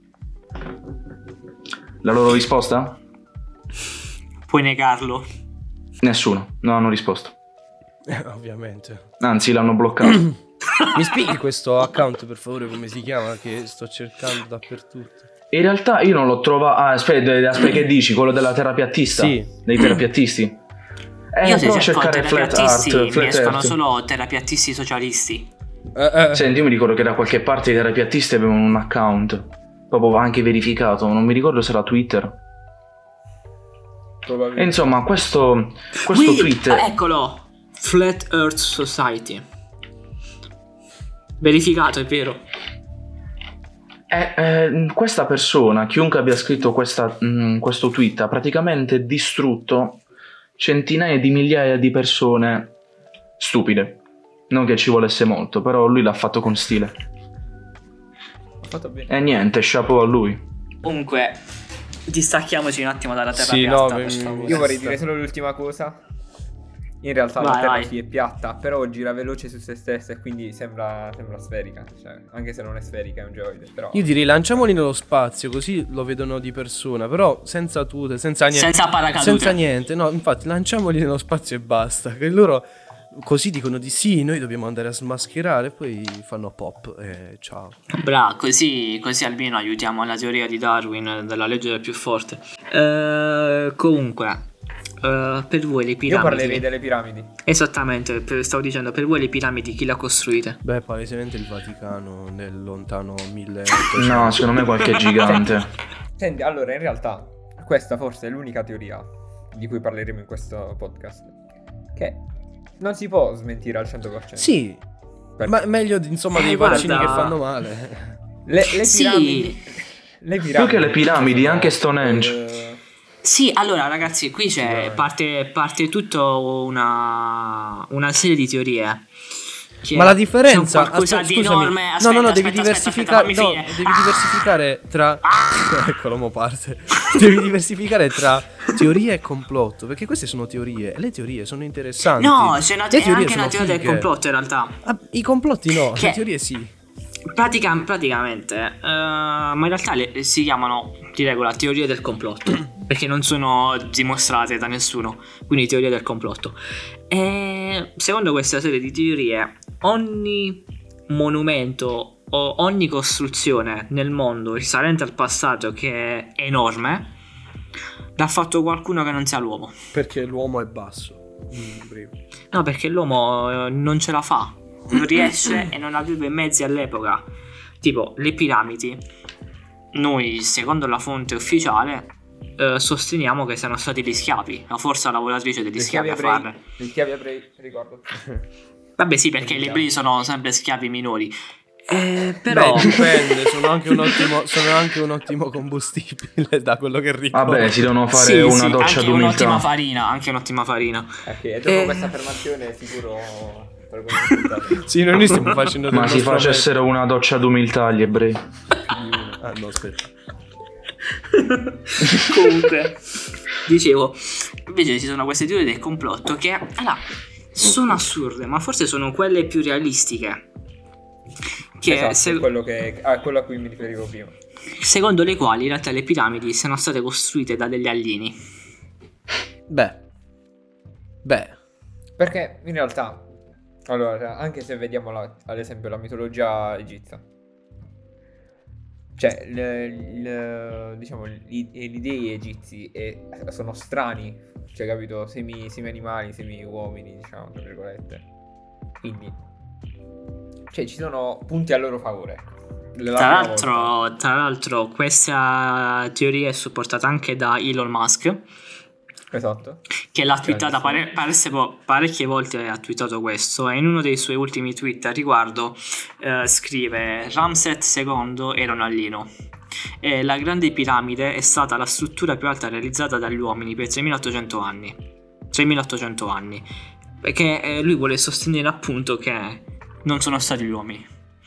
La loro risposta? Puoi negarlo. Nessuno, non hanno risposto. Ovviamente. Anzi, l'hanno bloccato. Mi spieghi questo account per favore come si chiama? Che sto cercando dappertutto. In realtà io non l'ho trovato. Aspetta, che dici? Quello della terapiattista? Sì. Dei terapiattisti? Io se prova a cerco cercare flat terapiattisti art. mi escono solo terapiattisti socialisti. Senti, io mi ricordo che da qualche parte i terapiattisti avevano un account. Proprio anche verificato. Non mi ricordo se era Twitter. E insomma, questo tweet. Eccolo! Flat Earth Society. Verificato, è vero. Questa persona, chiunque abbia scritto questo tweet, ha praticamente distrutto centinaia di migliaia di persone stupide. Non che ci volesse molto, però lui l'ha fatto con stile. Fatto bene. E niente, chapeau a lui. Comunque, distacchiamoci un attimo dalla terra Sì, piatta, no, per favore. Io vorrei dire solo l'ultima cosa. In realtà la Vai, Terra vai. sì è piatta, però gira veloce su se stessa e quindi sembra sferica. Cioè, anche se non è sferica, è un geoide. Però Io direi lanciamoli nello spazio così lo vedono di persona, però senza tute, senza niente. Senza paracadute. Senza niente, no, infatti lanciamoli nello spazio e basta. Che loro così dicono di sì, noi dobbiamo andare a smascherare, poi fanno pop e ciao. Bra, così almeno aiutiamo la teoria di Darwin della legge del più forte. Comunque, per voi le io piramidi. parlerei delle piramidi. Esattamente, stavo dicendo, per voi le piramidi chi le ha costruite? Beh, palesemente il Vaticano nel lontano 1800. No, secondo me qualche gigante. Senti, allora in realtà questa forse è l'unica teoria di cui parleremo in questo podcast, che non si può smentire al 100%. Sì, Perché ma meglio insomma dei guarda. vaccini che fanno male. le Sì. piramidi, Più che le piramidi, anche Stonehenge. Sì, allora ragazzi, qui c'è parte tutto una serie di teorie. Che Ma la differenza, c'è qualcosa di scusami. enorme. No, Aspetta, devi aspetta, diversificare. fammi finire. Devi diversificare tra. Eccolo, mo parte. Devi diversificare tra teoria e complotto. Perché queste sono teorie. E le teorie sono interessanti. No, c'è Le teorie anche sono una teoria del fighe. complotto in realtà. Ah, i complotti no, Che- le teorie sì. Praticamente, ma in realtà si chiamano di regola teorie del complotto perché non sono dimostrate da nessuno, quindi teorie del complotto. E secondo questa serie di teorie, ogni monumento o ogni costruzione nel mondo risalente al passato che è enorme l'ha fatto qualcuno che non sia l'uomo. Perché l'uomo è basso. Primo. No, perché l'uomo non ce la fa, non riesce e non aveva i mezzi all'epoca. Tipo le piramidi, noi secondo la fonte ufficiale sosteniamo che siano stati gli schiavi, la forza lavoratrice degli schiavi a farle. Gli schiavi ebrei, ricordo. Vabbè sì, perché gli ebrei sono sempre schiavi minori. Però Beh, dipende, sono anche un ottimo combustibile da quello che ricordo. Vabbè, si devono fare sì, una sì, doccia anche un'ottima d'umiltà. farina, anche un'ottima farina. Ok, e dopo questa affermazione è sicuro per come Sì, noi stiamo facendo del Ma si nostro facessero una doccia d'umiltà agli ebrei. meglio. Ah, no, aspetta. Comunque, dicevo, invece ci sono queste teorie del complotto che allora, sono assurde, ma forse sono quelle più realistiche. Che esatto, quello a cui mi riferivo prima. secondo le quali in realtà le piramidi siano state costruite da degli alieni. Beh. Perché in realtà, allora, anche se vediamo ad esempio la mitologia egizia, cioè diciamo gli dei egizi sono strani, cioè capito, semi animali, semi uomini, diciamo tra virgolette. Quindi cioè ci sono punti a loro favore. Tra l'altro questa teoria è supportata anche da Elon Musk. Esatto. Che l'ha twittata parecchie volte, ha twittato questo, e in uno dei suoi ultimi tweet al riguardo scrive: Ramses II era un alieno e la grande piramide è stata la struttura più alta realizzata dagli uomini per 3800 anni, perché lui vuole sostenere appunto che non sono stati gli uomini.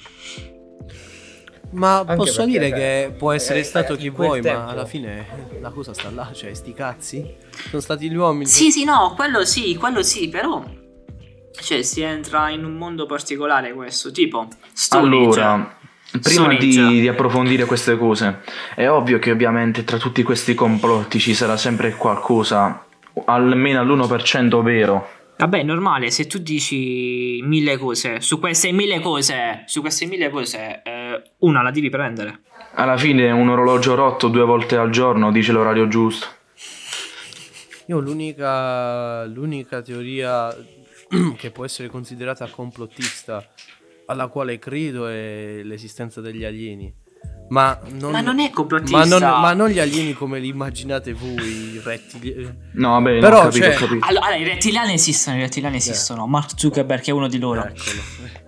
Ma Anche posso perché, dire che può essere stato in chi quel vuoi, tempo- ma alla fine la cosa sta là, cioè sti cazzi. Sono stati gli uomini. Sì, no, quello sì, però cioè si entra in un mondo particolare questo, tipo Stone Age. Allora, prima Stone Age. di approfondire queste cose, è ovvio che ovviamente tra tutti questi complotti ci sarà sempre qualcosa, almeno all'1% vero. Vabbè, è normale, se tu dici 1000 cose, su queste 1000 cose, una la devi prendere. Alla fine un orologio rotto 2 volte al giorno dice l'orario giusto. Io l'unica teoria che può essere considerata complottista alla quale credo è l'esistenza degli alieni. Ma non è complottista. Ma non gli alieni come li immaginate voi, i rettili. No, vabbè, Però, ho capito, cioè, ho capito. Allora, i rettiliani esistono. Mark Zuckerberg è uno di loro. Eccolo.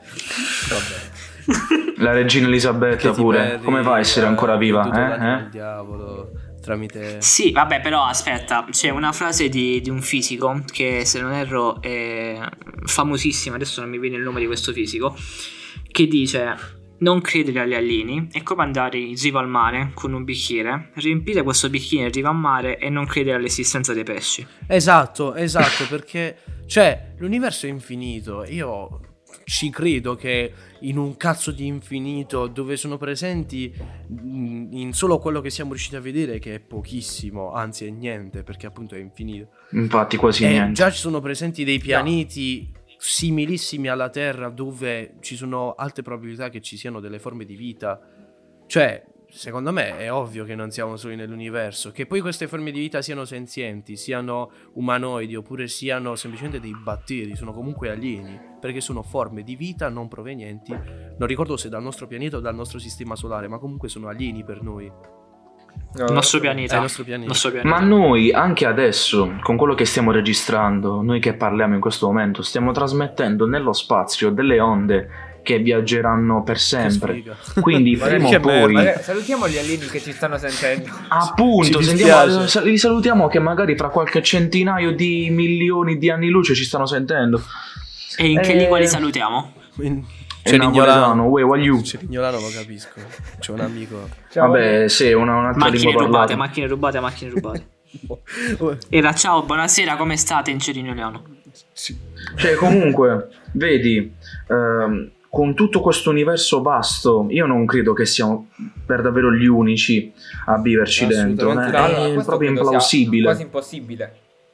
Vabbè. La regina Elisabetta Che ti pure, perdi, come fa a essere ancora viva? venduto dal Eh? diavolo tramite. Sì, vabbè, però aspetta, c'è una frase di un fisico che, se non erro, è famosissima, adesso non mi viene il nome di questo fisico, che dice: non credere agli alieni è come andare in riva al mare con un bicchiere, riempire questo bicchiere in riva al mare e non credere all'esistenza dei pesci. Esatto, perché cioè l'universo è infinito. Io ci credo che in un cazzo di infinito dove sono presenti in solo quello che siamo riusciti a vedere, che è pochissimo, anzi è niente, perché appunto è infinito. Infatti quasi niente. Già ci sono presenti dei pianeti similissimi alla Terra dove ci sono alte probabilità che ci siano delle forme di vita. Cioè, secondo me è ovvio che non siamo soli nell'universo, che poi queste forme di vita siano senzienti, siano umanoidi oppure siano semplicemente dei batteri, sono comunque alieni, perché sono forme di vita non provenienti, non ricordo se dal nostro pianeta o dal nostro sistema solare, ma comunque sono alieni per noi. Il nostro pianeta. È il nostro pianeta. Ma noi anche adesso, con quello che stiamo registrando, noi che parliamo in questo momento, stiamo trasmettendo nello spazio delle onde che viaggeranno per sempre. Che Quindi prima o che poi, Magari salutiamo gli alieni che ci stanno sentendo. appunto, Ci dispiace. li salutiamo che magari fra qualche centinaio di milioni di anni luce ci stanno sentendo. E in che lingua li salutiamo? C'è napoletano, where are you? Cerignolano lo capisco. C'è un amico. Ciao, Vabbè, sì, un'altra Macchine lingua rubate, parlata. macchine rubate. Era ciao, buonasera, come state in cerignoliano? Cioè, comunque, vedi, con tutto questo universo vasto, io non credo che siamo per davvero gli unici a viverci dentro. Assolutamente È no. Allora, questo proprio credo sia implausibile. quasi impossibile.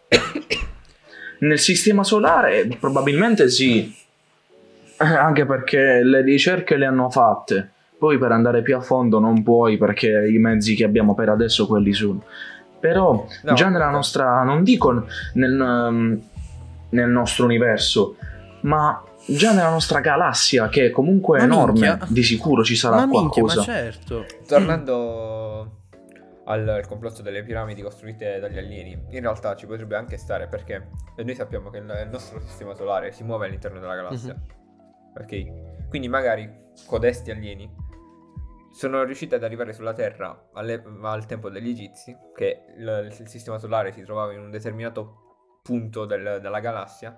Nel sistema solare probabilmente sì, anche perché le ricerche le hanno fatte. Poi per andare più a fondo non puoi, perché i mezzi che abbiamo per adesso quelli sono. Però No, già nella nostra, non dico nel nostro universo, ma già nella nostra galassia, che è comunque Ma enorme, minchia. di sicuro ci sarà Ma minchia, ma qualcosa. certo. Tornando al complotto delle piramidi costruite dagli alieni, in realtà ci potrebbe anche stare, perché noi sappiamo che il nostro sistema solare si muove all'interno della galassia. Ok? Quindi magari codesti alieni sono riusciti ad arrivare sulla Terra al tempo degli Egizi, che il sistema solare si trovava in un determinato punto della galassia.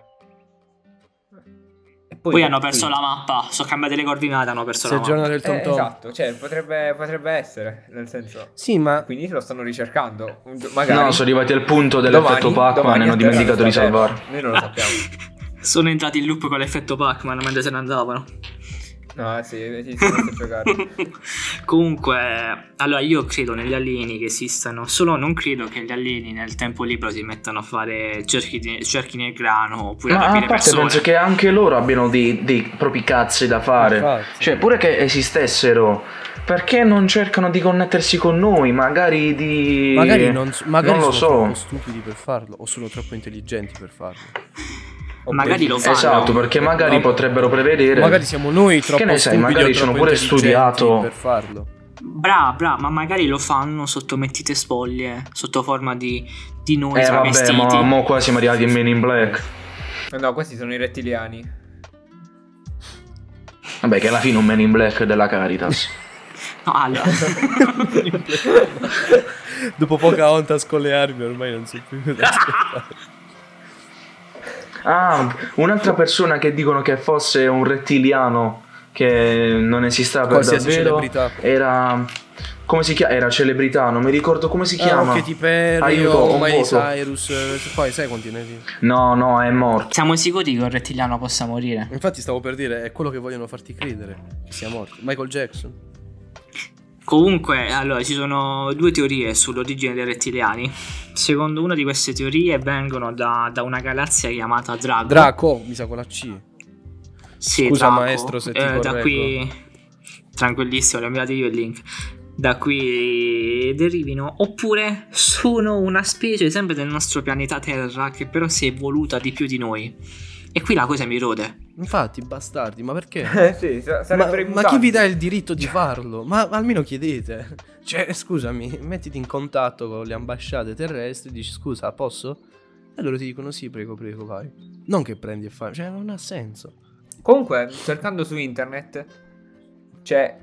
E Poi hanno perso la mappa, sono cambiate le coordinate, hanno perso Se la il mappa. giorno del Tom Tom. esatto, cioè potrebbe essere, nel senso. Sì, ma Quindi lo stanno ricercando. Magari No, sono arrivati al punto dell'effetto Pac-Man e hanno dimenticato di salvarlo. Noi non lo sappiamo. Sono entrati in loop con l'effetto Pac-Man mentre se ne andavano. No, sì, ci sono a giocare. Comunque, allora io credo negli alieni che esistano, solo non credo che gli alieni nel tempo libero si mettano a fare cerchi nel grano oppure a Ma a rapire parte persone. penso che anche loro abbiano dei propri cazzi da fare. Infatti. Cioè, pure che esistessero, perché non cercano di connettersi con noi? Magari magari non lo sono so. troppo stupidi per farlo o sono troppo intelligenti per farlo. Magari lo fanno. Esatto, perché magari potrebbero prevedere. Magari siamo noi troppo Che ne sai, stupidi magari o ci hanno troppo pure intelligenti studiato. per farlo. Bra, ma magari lo fanno sotto mentite spoglie, sotto forma di noi Vabbè, travestiti. ma mo qua siamo arrivati in Men in Black. No, questi sono i rettiliani. Vabbè, che alla fine è un Men in Black della Caritas. No, allora. Dopo Pocahontas con le armi ormai non so più cosa aspettare. Ah, un'altra persona che dicono che fosse un rettiliano che non esisteva per Qualsiasi davvero celebrità. era. Come si chiama? Era celebrità, non mi ricordo come si chiama. Katy Perry Aiuto, o un Miley voto. Cyrus. Poi sai quanti ne sono? No, è morto. Siamo sicuri che un rettiliano possa morire? Infatti stavo per dire, è quello che vogliono farti credere, che sia morto. Michael Jackson. Comunque, allora, ci sono due teorie sull'origine dei rettiliani. Secondo una di queste teorie vengono da una galassia chiamata Draco. Draco, mi sa con la C. Sì, Scusa, Draco. maestro, se ti Da correggo. qui, tranquillissimo, le ho inviato io il link. Da qui derivino, oppure sono una specie sempre del nostro pianeta Terra che però si è evoluta di più di noi. E qui la cosa mi rode. Infatti, bastardi, ma perché? Sì, sarebbero i Ma mutanti. chi vi dà il diritto di farlo? Ma almeno chiedete. Cioè, scusami, mettiti in contatto con le ambasciate terrestri, dici scusa, posso? E loro ti dicono sì, prego, vai. Non che prendi e fai, cioè non ha senso. Comunque, cercando su internet c'è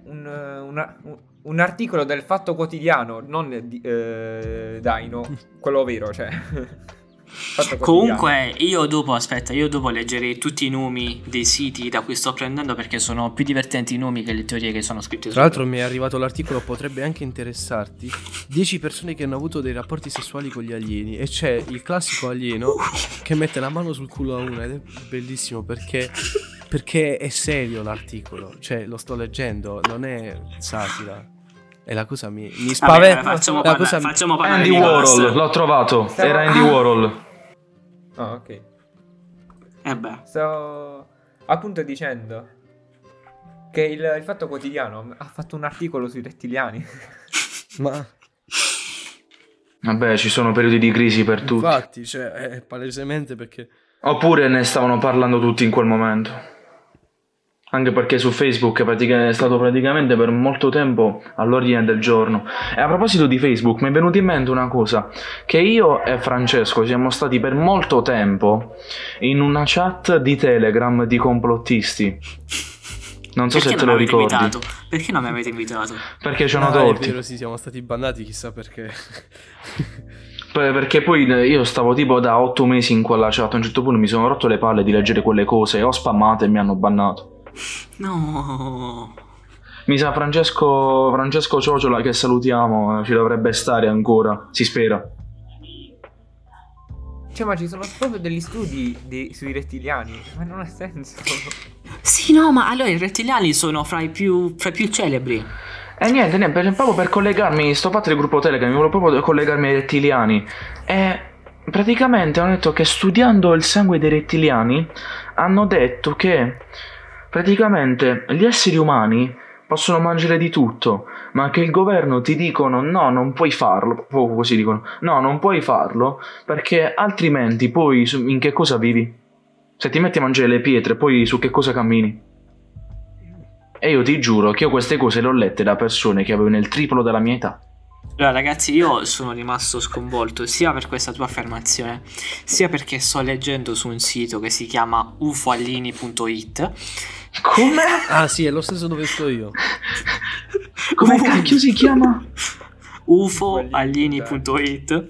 un articolo del Fatto Quotidiano, non di Dino, quello vero, cioè. Fatto Quotidiano. Comunque io dopo leggerei tutti i nomi dei siti da cui sto prendendo, perché sono più divertenti i nomi che le teorie che sono scritte Tra l'altro mi è arrivato l'articolo, potrebbe anche interessarti. 10 persone che hanno avuto dei rapporti sessuali con gli alieni. E c'è il classico alieno che mette la mano sul culo a una. Ed è bellissimo perché è serio l'articolo. Cioè lo sto leggendo, non è satira. E la cosa mi spaventa. Facciamo La parlare Andy Nicolas. Warhol, l'ho trovato. Era Andy Warhol. Ah, ok. Beh. Sto appunto dicendo che il Fatto Quotidiano ha fatto un articolo sui rettiliani. Ma Vabbè, ci sono periodi di crisi per tutti. infatti, cioè, è palesemente perché Oppure ne stavano parlando tutti in quel momento. Anche perché su Facebook è stato praticamente per molto tempo all'ordine del giorno. E a proposito di Facebook, mi è venuta in mente una cosa. Che io e Francesco siamo stati per molto tempo in una chat di Telegram di complottisti. Non so se te lo ricordi. Perché non mi avete invitato? Perché ci hanno è tolti. vero, sì, siamo stati bannati, chissà perché. Perché poi io stavo tipo da 8 mesi in quella chat. A un certo punto mi sono rotto le palle di leggere quelle cose. Ho spammato e mi hanno bannato. No. Mi sa Francesco Ciociola, che salutiamo, ci dovrebbe stare ancora, si spera. Cioè, ma ci sono proprio degli studi sui rettiliani. Ma non ha senso. Sì, no, ma allora i rettiliani sono fra i più celebri. E niente, proprio per collegarmi, sto fatto del gruppo Telegram, mi volevo proprio collegarmi ai rettiliani. E praticamente hanno detto che studiando il sangue dei rettiliani hanno detto che praticamente gli esseri umani possono mangiare di tutto, ma che il governo ti dicono no, non puoi farlo, proprio così dicono, no, non puoi farlo, perché altrimenti poi in che cosa vivi? Se ti metti a mangiare le pietre, poi su che cosa cammini? E io ti giuro che io queste cose le ho lette da persone che avevano il triplo della mia età. Allora ragazzi, io sono rimasto sconvolto sia per questa tua affermazione, sia perché sto leggendo su un sito che si chiama ufoallini.it. Come? Ah sì, è lo stesso dove sto io. Come cacchio si chiama? ufoallini.it.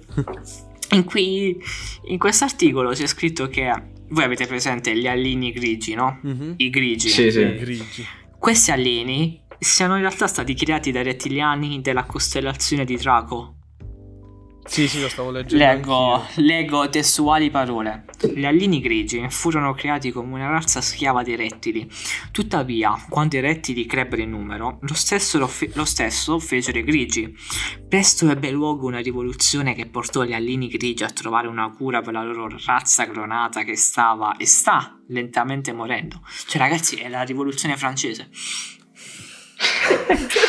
In questo articolo c'è scritto che voi avete presente gli allini grigi, no? Mhm. I grigi. Sì, sì. Grigi. Questi alieni siano in realtà stati creati dai rettiliani della costellazione di Draco. Sì, lo stavo leggendo. Leggo testuali parole. Gli alieni grigi furono creati come una razza schiava dei rettili. Tuttavia, quando i rettili crebbero in numero, lo stesso fecero i grigi. Presto ebbe luogo una rivoluzione che portò gli alieni grigi a trovare una cura per la loro razza clonata che stava e sta lentamente morendo. Cioè ragazzi, è la rivoluzione francese.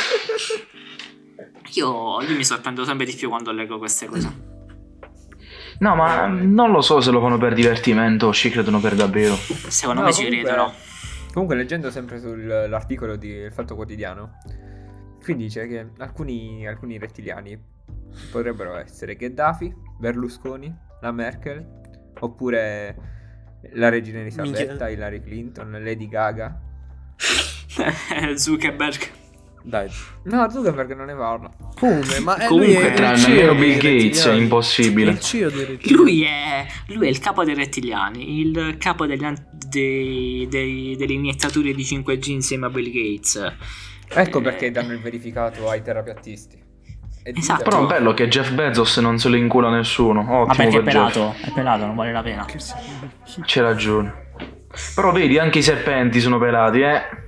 Io mi sorprendo sempre di più quando leggo queste cose. No, ma non lo so se lo fanno per divertimento o ci credono per davvero. Secondo me ci credono. Comunque, leggendo sempre sull'articolo di Il Fatto Quotidiano, qui dice che alcuni rettiliani potrebbero essere Gheddafi, Berlusconi, la Merkel, oppure la regina Elisabetta, Hillary Clinton, Lady Gaga. Zuckerberg. Dai. No, Zuckerberg non ne parla. Come? Ma Comunque, lui è tra il nemmeno CEO Bill dei Gates è rettiliani. impossibile. Il CEO dei rettiliani. Lui è il capo dei rettiliani, il capo delle iniettature di 5G insieme a Bill Gates. Ecco perché danno il verificato ai terapiattisti. Esatto. Però è bello che Jeff Bezos non se lo incula nessuno. Ma Ottimo perché è per Jeff. pelato, è pelato, non vale la pena. C'è ragione. Però vedi, anche i serpenti sono pelati,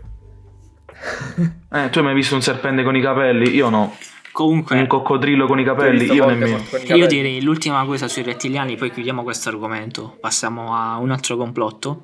tu hai mai visto un serpente con i capelli? Io no. Comunque, Un coccodrillo con i capelli? Io nemmeno. io direi l'ultima cosa sui rettiliani, poi chiudiamo questo argomento. Passiamo a un altro complotto.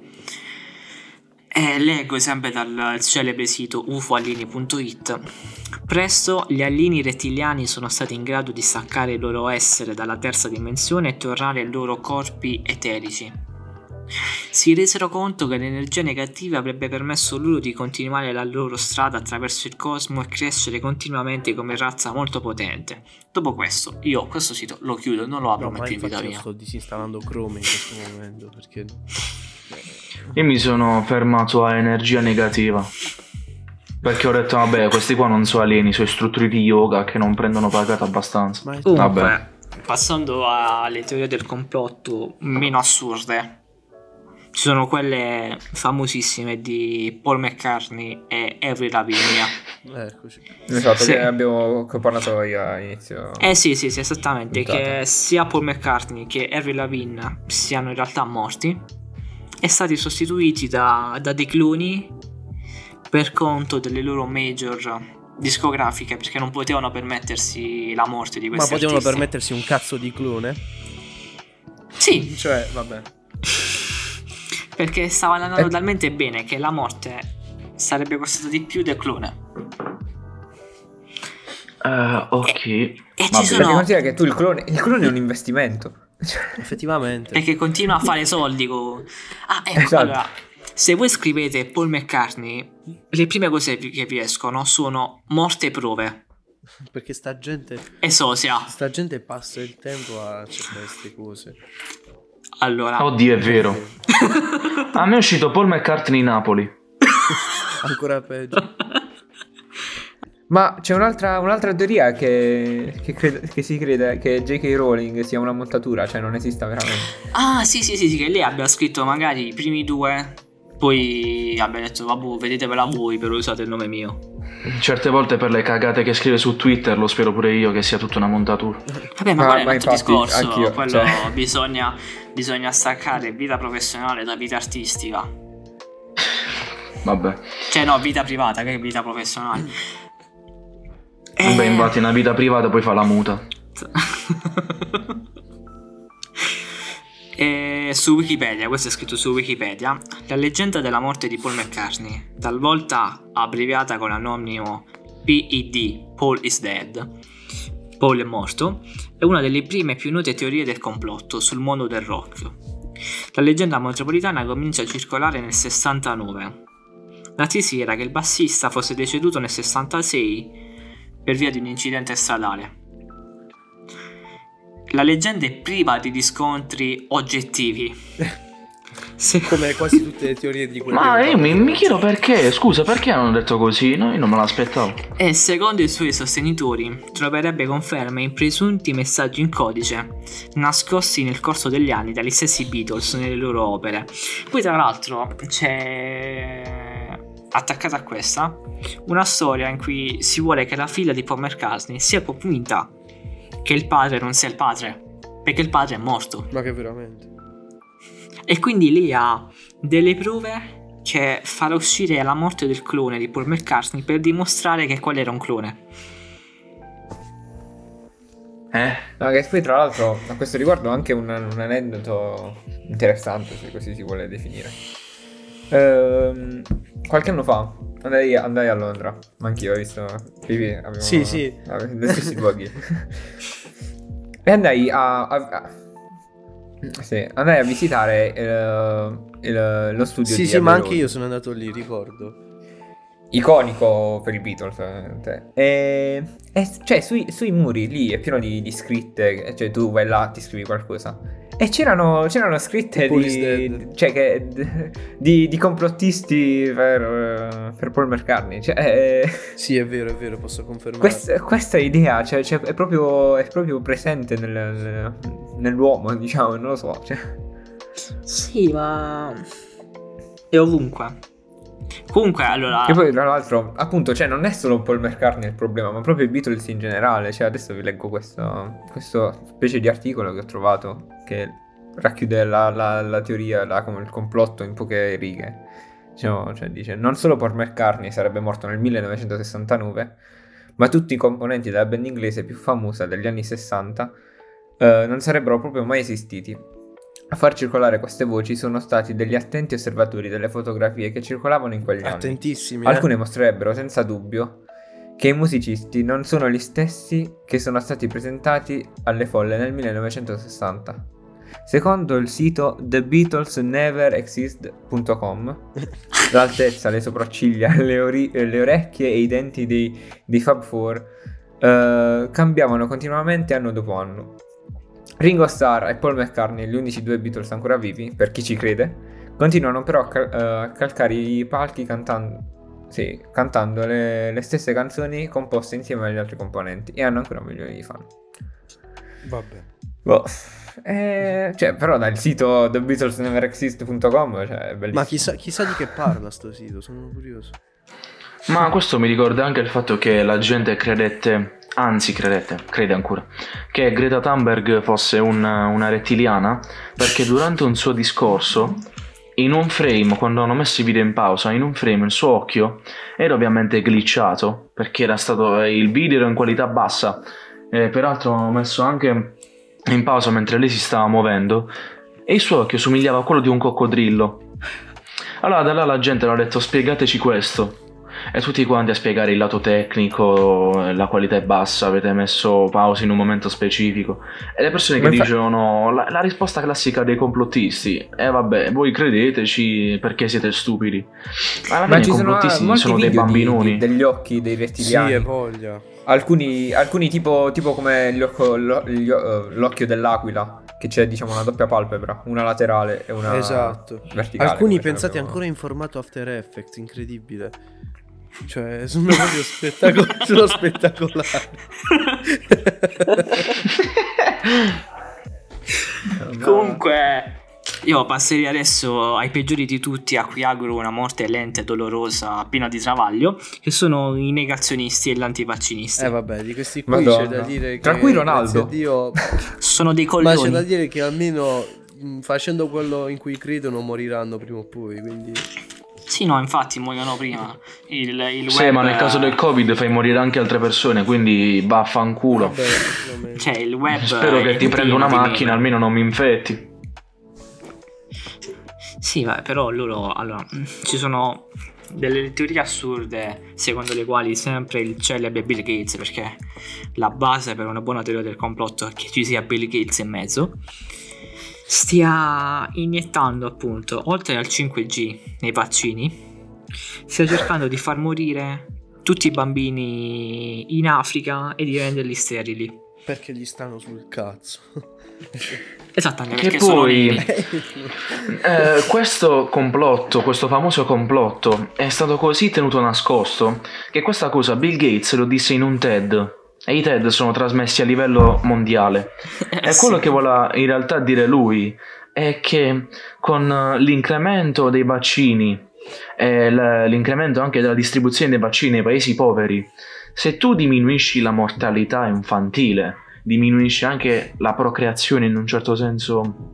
Leggo sempre dal celebre sito ufoalieni.it. Presto gli alieni rettiliani sono stati in grado di staccare il loro essere dalla terza dimensione e tornare ai loro corpi eterici. Si resero conto che l'energia negativa avrebbe permesso loro di continuare la loro strada attraverso il cosmo e crescere continuamente come razza molto potente. Dopo questo, io questo sito lo chiudo, non lo apro mai più in vita io mia. sto disinstallando Chrome in questo momento perché Io mi sono fermato a energia negativa. Perché ho detto, vabbè, questi qua non sono alieni, sono istruttori di yoga che non prendono pagata abbastanza. Ma è- Comunque, Vabbè. passando alle teorie del complotto meno assurde, ci sono quelle famosissime di Paul McCartney e Avril Lavigne. eccoci. Esatto, Sì. che abbiamo parlato io all'inizio. Sì, esattamente, Puntata. che sia Paul McCartney che Avril Lavigne siano in realtà morti e stati sostituiti da dei cloni per conto delle loro major discografiche, perché non potevano permettersi la morte di Ma questi potevano artisti. permettersi un cazzo di clone? Sì, Cioè, vabbè. perché stavano andando talmente bene che la morte sarebbe costata di più del clone. Ok. E Vabbè. ci Perché sono... considera che tu il clone è un investimento. Effettivamente. Perché continua a fare soldi con... ecco, Esatto. allora, se voi scrivete Paul McCartney, le prime cose che vi escono sono morte prove Perché sta gente e sosia. passa il tempo a cercare queste cose. Allora, Oddio, è vero. A me è uscito Paul McCartney in Napoli. Ancora peggio. Ma c'è un'altra teoria che si crede che J.K. Rowling sia una montatura, cioè non esista veramente. sì, che lei abbia scritto magari i primi due, poi abbia detto vabbè, vedetevela voi, però usate il nome mio. Certe volte per le cagate che scrive su Twitter lo spero pure io che sia tutta una montatura. Vabbè, ma qual è ma l'altro infatti, discorso? anch'io, Quello cioè. bisogna staccare vita professionale da vita artistica. Vabbè. Cioè no, vita privata, che vita professionale. Vabbè, infatti una vita privata poi fa la muta. Su Wikipedia, questo è scritto su Wikipedia, la leggenda della morte di Paul McCartney, talvolta abbreviata con l'anonimo PED, Paul is dead, Paul è morto, è una delle prime e più note teorie del complotto sul mondo del rock. La leggenda metropolitana comincia a circolare nel 69. La tesi era che il bassista fosse deceduto nel 66 per via di un incidente stradale. La leggenda è priva di riscontri oggettivi. Come quasi tutte le teorie di quelle. Ma io mi chiedo perché, scusa, perché hanno detto così? No, io non me l'aspettavo. E secondo i suoi sostenitori troverebbe conferme in presunti messaggi in codice nascosti nel corso degli anni dagli stessi Beatles nelle loro opere. Poi tra l'altro c'è attaccata a questa una storia in cui si vuole che la figlia di Paul McCartney sia convinta che il padre non sia il padre, perché il padre è morto. Ma che veramente? E quindi lei ha delle prove che farà uscire la morte del clone di Paul McCartney per dimostrare che quello era un clone. No, che poi tra l'altro a questo riguardo anche un aneddoto interessante, se così si vuole definire. Qualche anno fa andai a Londra, ma anch'io ho visto abbiamo Sì. gli stessi luoghi. E andai Sì, andai a visitare lo studio di Sì, ma Abbey anche Road. io sono andato lì, ricordo. Iconico per i Beatles, ovviamente. E cioè, sui muri lì è pieno di scritte. Cioè, tu vai là, ti scrivi qualcosa. E c'erano scritte Paul is dead. cioè, di complottisti per Paul McCartney. Cioè, Sì, è vero, posso confermare. questa idea cioè, è proprio presente nell'uomo, diciamo, non lo so. Cioè. Sì, ma è ovunque. Comunque, allora, Che poi, tra l'altro, appunto, cioè, non è solo Paul McCartney il problema, ma proprio i Beatles in generale. Cioè, adesso vi leggo questo specie di articolo che ho trovato che racchiude la teoria, come il complotto in poche righe. Cioè, dice: non solo Paul McCartney sarebbe morto nel 1969, ma tutti i componenti della band inglese più famosa degli anni 60 non sarebbero proprio mai esistiti. A far circolare queste voci sono stati degli attenti osservatori delle fotografie che circolavano in quegli anni. Attentissimi. Alcune mostrerebbero senza dubbio che i musicisti non sono gli stessi che sono stati presentati alle folle nel 1960. Secondo il sito TheBeatlesNeverExist.com, l'altezza, le sopracciglia, le orecchie e i denti dei Fab Four cambiavano continuamente anno dopo anno. Ringo Starr e Paul McCartney, gli unici due Beatles ancora vivi, per chi ci crede, continuano però a calcare i palchi cantando le stesse canzoni composte insieme agli altri componenti e hanno ancora milioni di fan. Vabbè. Boh. Cioè, però dal sito TheBeatlesNeverExist.com, cioè, è bellissimo. Ma chissà di che parla sto sito, sono curioso. Ma questo mi ricorda anche il fatto che la gente crede ancora, che Greta Thunberg fosse una rettiliana, perché durante un suo discorso, in un frame, quando hanno messo i video in pausa, in un frame il suo occhio era ovviamente glitchato, perché il video era in qualità bassa, peraltro hanno messo anche in pausa mentre lei si stava muovendo, e il suo occhio somigliava a quello di un coccodrillo. Allora da là la gente hanno detto: spiegateci questo. E tutti quanti a spiegare il lato tecnico, la qualità è bassa, avete messo pausa in un momento specifico. E le persone che dicono la risposta classica dei complottisti: vabbè, voi credeteci perché siete stupidi. Alla fine i complottisti sono dei bambinoni. Degli occhi dei rettiliani. Sì, è voglia. Alcuni tipo come l'occhio dell'aquila, che c'è, diciamo, una doppia palpebra, una laterale e una verticale. Alcuni pensati ancora in formato After Effects, incredibile. Cioè, sono proprio spettacolari. comunque, io passerei adesso ai peggiori di tutti, a cui auguro una morte lenta e dolorosa, piena di travaglio, che sono i negazionisti e gli antivaccinisti. Vabbè, di questi qui c'è da dire che, tra cui Ronaldo, Dio, sono dei coglioni. Ma c'è da dire che almeno facendo quello in cui credono moriranno prima o poi, quindi... Sì, no, infatti muoiono prima. Il sì, web, ma nel caso del Covid fai morire anche altre persone, quindi vaffanculo. Vabbè, cioè, il web. Spero che ti prenda una macchina, almeno non mi infetti. Sì, però loro, allora, ci sono delle teorie assurde secondo le quali sempre il celebre Bill Gates, perché la base per una buona teoria del complotto è che ci sia Bill Gates in mezzo, stia iniettando, appunto, oltre al 5G nei vaccini, stia cercando di far morire tutti i bambini in Africa e di renderli sterili. Perché gli stanno sul cazzo. Esattamente, che perché poi sono questo famoso complotto è stato così tenuto nascosto che questa cosa Bill Gates lo disse in un TED, e i TED sono trasmessi a livello mondiale. E quello che vuole in realtà dire lui è che con l'incremento dei vaccini e l'incremento anche della distribuzione dei vaccini nei paesi poveri, se tu diminuisci la mortalità infantile, diminuisce anche la procreazione in un certo senso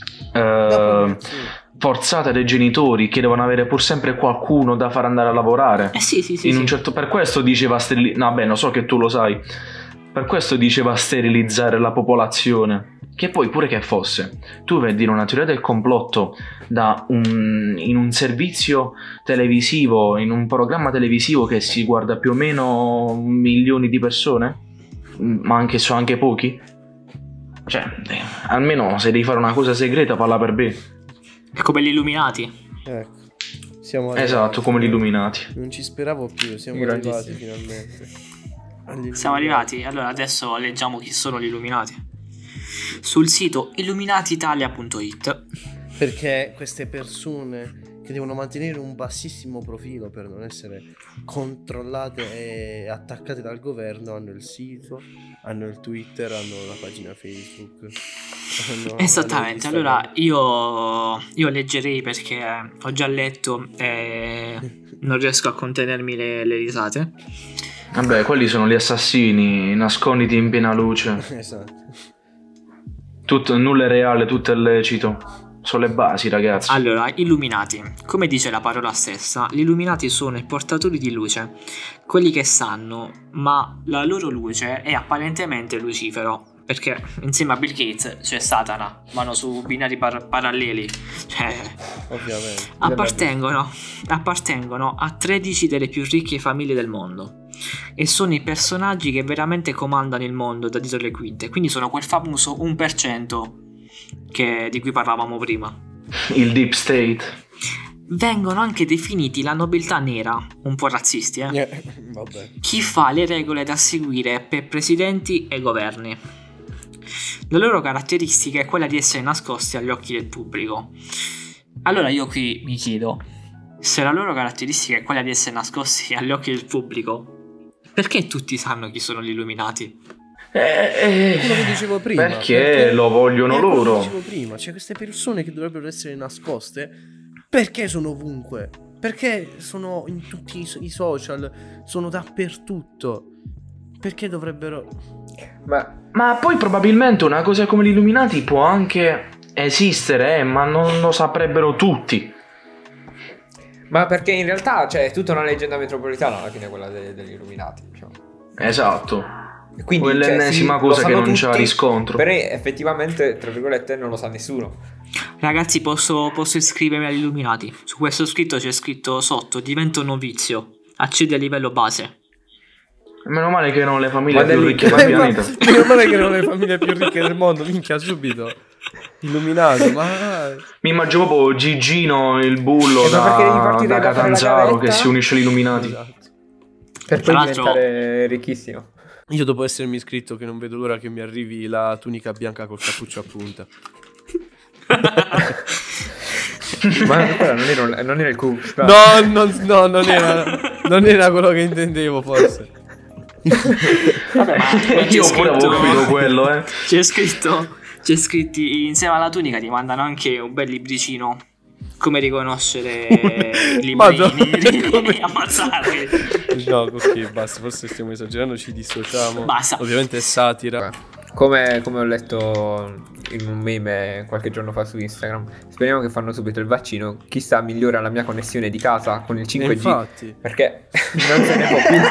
forzata dai genitori, che devono avere pur sempre qualcuno da far andare a lavorare. Per questo diceva lo so che tu lo sai, per questo diceva sterilizzare la popolazione. Che poi pure che fosse, tu vedi una teoria del complotto in un servizio televisivo, in un programma televisivo che si guarda più o meno milioni di persone, ma anche pochi. Cioè, almeno se devi fare una cosa segreta, parla per bene. È come gli Illuminati. Ecco. Siamo arrivati. Esatto, come gli Illuminati. Non ci speravo più, siamo arrivati finalmente. Siamo arrivati. Allora adesso leggiamo chi sono gli Illuminati. Sul sito illuminatiitalia.it. Perché queste persone che devono mantenere un bassissimo profilo per non essere controllate e attaccate dal governo hanno il sito, hanno il Twitter, hanno la pagina Facebook. Esattamente. Allora io leggerei perché ho già letto e non riesco a contenermi le risate. Vabbè, quelli sono gli assassini, nasconditi in piena luce. Esatto. Tutto, nulla è reale, tutto è lecito. Sono le basi, ragazzi. Allora, Illuminati. Come dice la parola stessa, gli Illuminati sono i portatori di luce, quelli che sanno, ma la loro luce è apparentemente Lucifero, perché insieme a Bill Gates c'è Satana, vanno su binari paralleli. Cioè, Ovviamente. Appartengono a 13 delle più ricche famiglie del mondo e sono i personaggi che veramente comandano il mondo da dietro le quinte, quindi sono quel famoso 1% di cui parlavamo prima. Il Deep State. Vengono anche definiti la nobiltà nera, un po' razzisti, Vabbè. Chi fa le regole da seguire per presidenti e governi. La loro caratteristica è quella di essere nascosti agli occhi del pubblico. Allora io qui mi chiedo, se la loro caratteristica è quella di essere nascosti agli occhi del pubblico, perché tutti sanno chi sono gli Illuminati? Quello che dicevo prima. Perché lo vogliono quello loro. che dicevo prima, cioè queste persone che dovrebbero essere nascoste, perché sono ovunque? Perché sono in tutti i social, sono dappertutto. Perché dovrebbero... Ma poi probabilmente una cosa come gli Illuminati può anche esistere, ma non lo saprebbero tutti. Ma perché in realtà c'è tutta una leggenda metropolitana alla fine quella degli Illuminati, diciamo. Esatto. Quindi, quell'ennesima sì, cosa che non tutti, c'ha riscontro. Però effettivamente, tra virgolette, non lo sa nessuno. Ragazzi, posso iscrivermi agli Illuminati? Su questo scritto c'è scritto sotto: divento novizio, accedi a livello base. Meno male che erano le famiglie più ricche del pianeta. Meno male che erano le famiglie più ricche del mondo, minchia, subito. Illuminato, ma... Mi immagino proprio Gigino, il bullo da Catanzaro che si unisce agli Illuminati. Esatto. Per poi diventare ricchissimo. Io dopo essermi iscritto che non vedo l'ora che mi arrivi la tunica bianca col cappuccio a punta. Ma quella non era il Ku Klux Klan. No, non era quello che intendevo, forse. Vabbè, ma Io pure avevo capito quello, C'è scritti insieme alla tunica ti mandano anche un bel libricino. Come riconoscere i librini e ammazzarli. No, ok, basta, forse stiamo esagerando, ci dissociamo. Basta. Ovviamente è satira. Come ho letto in un meme qualche giorno fa su Instagram, speriamo che fanno subito il vaccino. Chissà, migliora la mia connessione di casa con il 5G. Infatti. Perché non se ne può più.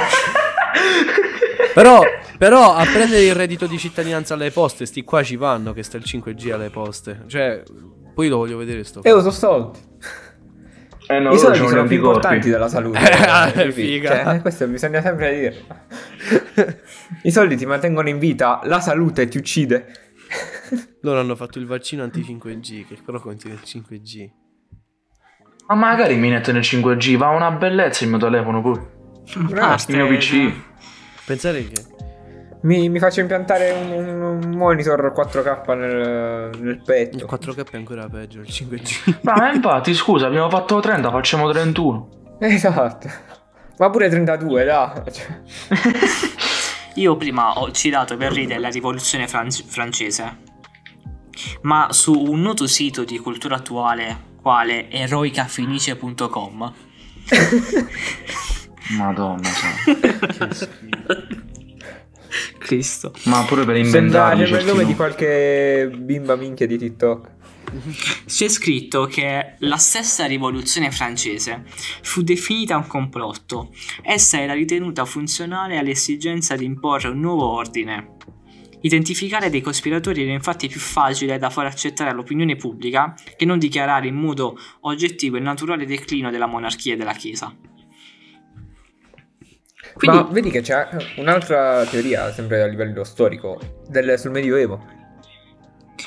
Però a prendere il reddito di cittadinanza alle poste, sti qua ci vanno che sta il 5G alle poste. Cioè, poi lo voglio vedere sto. Sono soldi. No, i soldi sono più importanti della salute. Figa. Cioè, questo bisogna sempre dire. I soldi ti mantengono in vita, la salute ti uccide. Loro hanno fatto il vaccino anti-5G, che però contiene il 5G. Ma magari mi metto nel 5G, va una bellezza il mio telefono pure. Il mio PC. Pensare che... Mi faccio impiantare un monitor 4K nel petto. Il 4K è ancora peggio, il 5G. Ma infatti, scusa, abbiamo fatto 30, facciamo 31. Esatto. Ma pure 32, là. Io prima ho citato per ridere la rivoluzione francese, ma su un noto sito di cultura attuale quale eroicafenice.com Madonna santa. Cristo. Ma pure per inventarli sembra il nome di qualche bimba minchia di TikTok. C'è scritto che la stessa rivoluzione francese fu definita un complotto. Essa era ritenuta funzionale all'esigenza di imporre un nuovo ordine. Identificare dei cospiratori era infatti più facile da far accettare all'opinione pubblica che non dichiarare in modo oggettivo il naturale declino della monarchia e della Chiesa. Quindi... Ma vedi che c'è un'altra teoria, sempre a livello storico, sul Medioevo.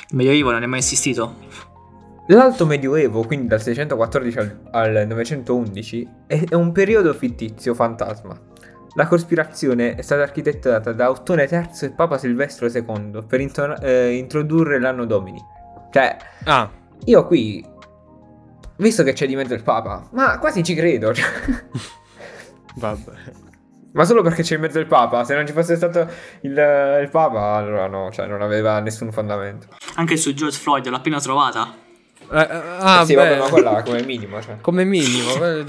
Il Medioevo non è mai esistito. L'Alto Medioevo, quindi dal 614 al 911, è un periodo fittizio fantasma. La cospirazione è stata architettata da Ottone III e Papa Silvestro II per introdurre l'anno domini. Cioè, io qui, visto che c'è di mezzo il Papa, ma quasi ci credo. Vabbè. Ma solo perché c'è in mezzo il Papa. Se non ci fosse stato il Papa, allora no, cioè non aveva nessun fondamento. Anche su George Floyd l'ho appena trovata. Sì, vabbè, ma quella come minimo, cioè. Come minimo.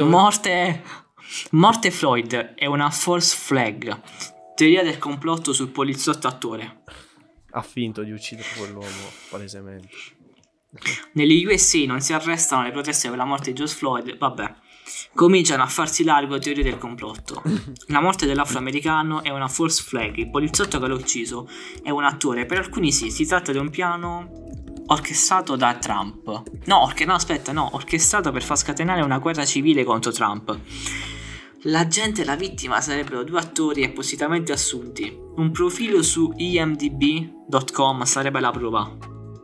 Morte Floyd è una false flag. Teoria del complotto sul poliziotto attore. Ha finto di uccidere quell'uomo, palesemente. Negli USA non si arrestano le proteste per la morte di George Floyd. Vabbè. Cominciano a farsi largo teorie del complotto. La morte dell'afroamericano è una false flag. Il poliziotto che l'ha ucciso è un attore. Per alcuni sì, si tratta di un piano orchestrato da Trump. Orchestrato per far scatenare una guerra civile contro Trump. L'agente e la vittima sarebbero due attori appositamente assunti. Un profilo su imdb.com sarebbe la prova.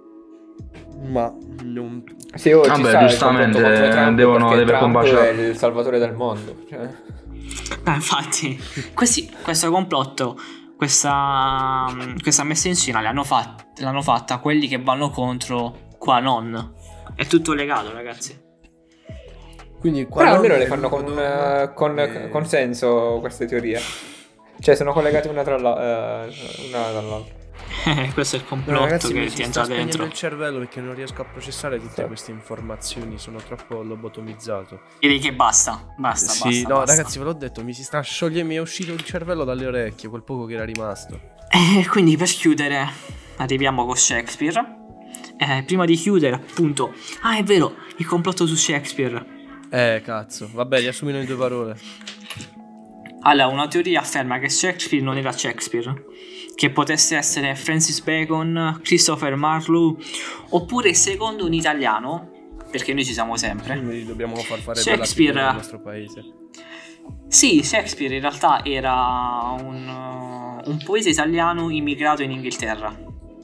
Ma non... Sì, ci sta giustamente deve combaciare. è il salvatore del mondo, cioè. Infatti questo complotto, questa messa in scena l'hanno fatta quelli che vanno contro QAnon. È tutto legato, ragazzi. Quindi però almeno le fanno con senso queste teorie. Cioè sono collegate una dall'altra. Questo è il complotto, ragazzi, che ti entra dentro il cervello perché non riesco a processare tutte queste informazioni, sono troppo lobotomizzato. Direi che basta. Ragazzi, ve l'ho detto, mi è uscito il cervello dalle orecchie, quel poco che era rimasto. Quindi per chiudere arriviamo con Shakespeare. Prima di chiudere, appunto, è vero, il complotto su Shakespeare. Cazzo, vabbè, riassumino in 2 parole. Allora, una teoria afferma che Shakespeare non era Shakespeare, che potesse essere Francis Bacon, Christopher Marlowe, oppure secondo un italiano, perché noi ci siamo sempre. Quindi dobbiamo far fare Shakespeare nel nostro paese. Sì, Shakespeare in realtà era un poeta italiano immigrato in Inghilterra,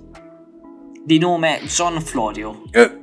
di nome John Florio.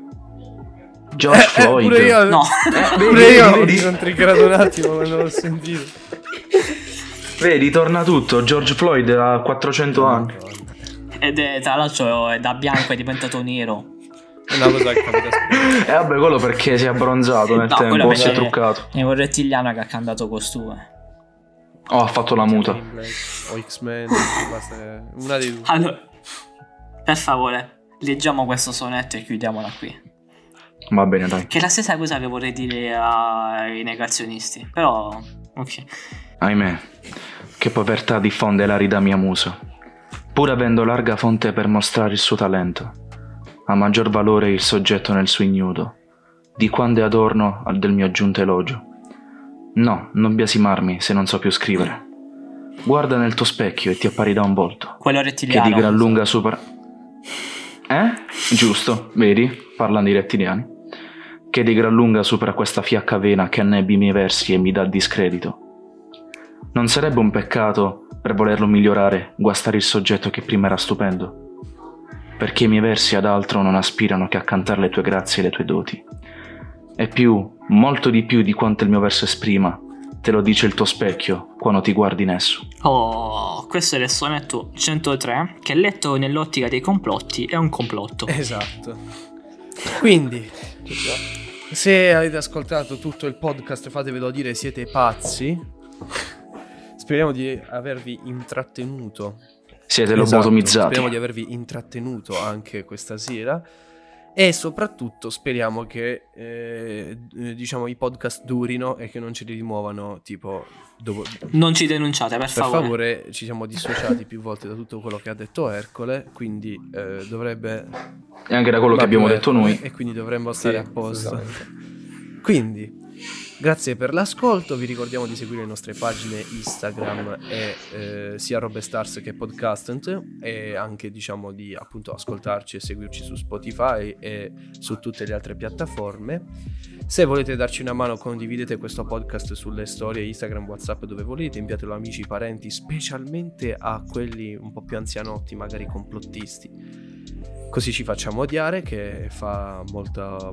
George Floyd. Pure io. No. Pure io mi sono triggerato un attimo quando l'ho sentito. Vedi, torna tutto. George Floyd ha 400 anni. Ed è, tra l'altro, è da bianco è diventato nero. È una cosa che capita spesso. Vabbè, quello perché si è abbronzato nel tempo, si è truccato. È un rettiliano che ha cambiato costume. Ha fatto la muta. O X-Men, basta, una dei due. Allora, per favore, leggiamo questo sonetto e chiudiamola qui. Va bene, dai. Che è la stessa cosa che vorrei dire ai negazionisti. Però, ok. Ahimè, che povertà diffonde l'arida mia musa. Pur avendo larga fonte per mostrare il suo talento, ha maggior valore il soggetto nel suo ignudo, di quando è adorno del mio aggiunto elogio. No, non biasimarmi se non so più scrivere. Guarda nel tuo specchio e ti appari da un volto, quello rettiliano, che di gran lunga supera... Giusto, vedi? Parlano di rettiliani. Che di gran lunga supera questa fiacca vena che annebbi i miei versi e mi dà discredito. Non sarebbe un peccato, per volerlo migliorare, guastare il soggetto che prima era stupendo? Perché i miei versi ad altro non aspirano che a cantare le tue grazie e le tue doti. E più, molto di più di quanto il mio verso esprima, te lo dice il tuo specchio quando ti guardi in esso. Oh, questo è il sonetto 103, che letto nell'ottica dei complotti è un complotto. Esatto. Quindi, se avete ascoltato tutto il podcast, fatevelo dire, siete pazzi. Speriamo di avervi intrattenuto. Siete lobotomizzati. Speriamo di avervi intrattenuto anche questa sera. E soprattutto speriamo che diciamo i podcast durino e che non ce li rimuovano tipo dopo. Non ci denunciate, per favore. Per favore, ci siamo dissociati più volte da tutto quello che ha detto Ercole, quindi dovrebbe... E anche da quello che abbiamo detto noi. E quindi dovremmo stare a posto. Quindi, grazie per l'ascolto, vi ricordiamo di seguire le nostre pagine Instagram e sia Robe Stars che Podcastant, e anche diciamo di appunto ascoltarci e seguirci su Spotify e su tutte le altre piattaforme. Se volete darci una mano, condividete questo podcast sulle storie Instagram, WhatsApp, dove volete, inviatelo a amici, parenti, specialmente a quelli un po' più anzianotti, magari complottisti. Così ci facciamo odiare, che fa molta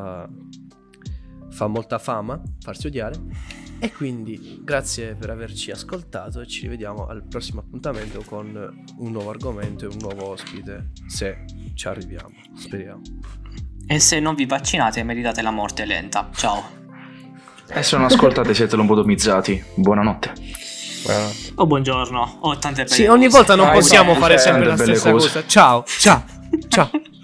fama farsi odiare. E quindi grazie per averci ascoltato e ci rivediamo al prossimo appuntamento con un nuovo argomento e un nuovo ospite, se ci arriviamo, speriamo. E se non vi vaccinate meritate la morte lenta. Ciao. E se non ascoltate siete lobotomizzati. Buonanotte. O buongiorno. O tante belle Sì, ogni cose. volta non possiamo fare tante sempre la belle stessa cose. cosa. Ciao.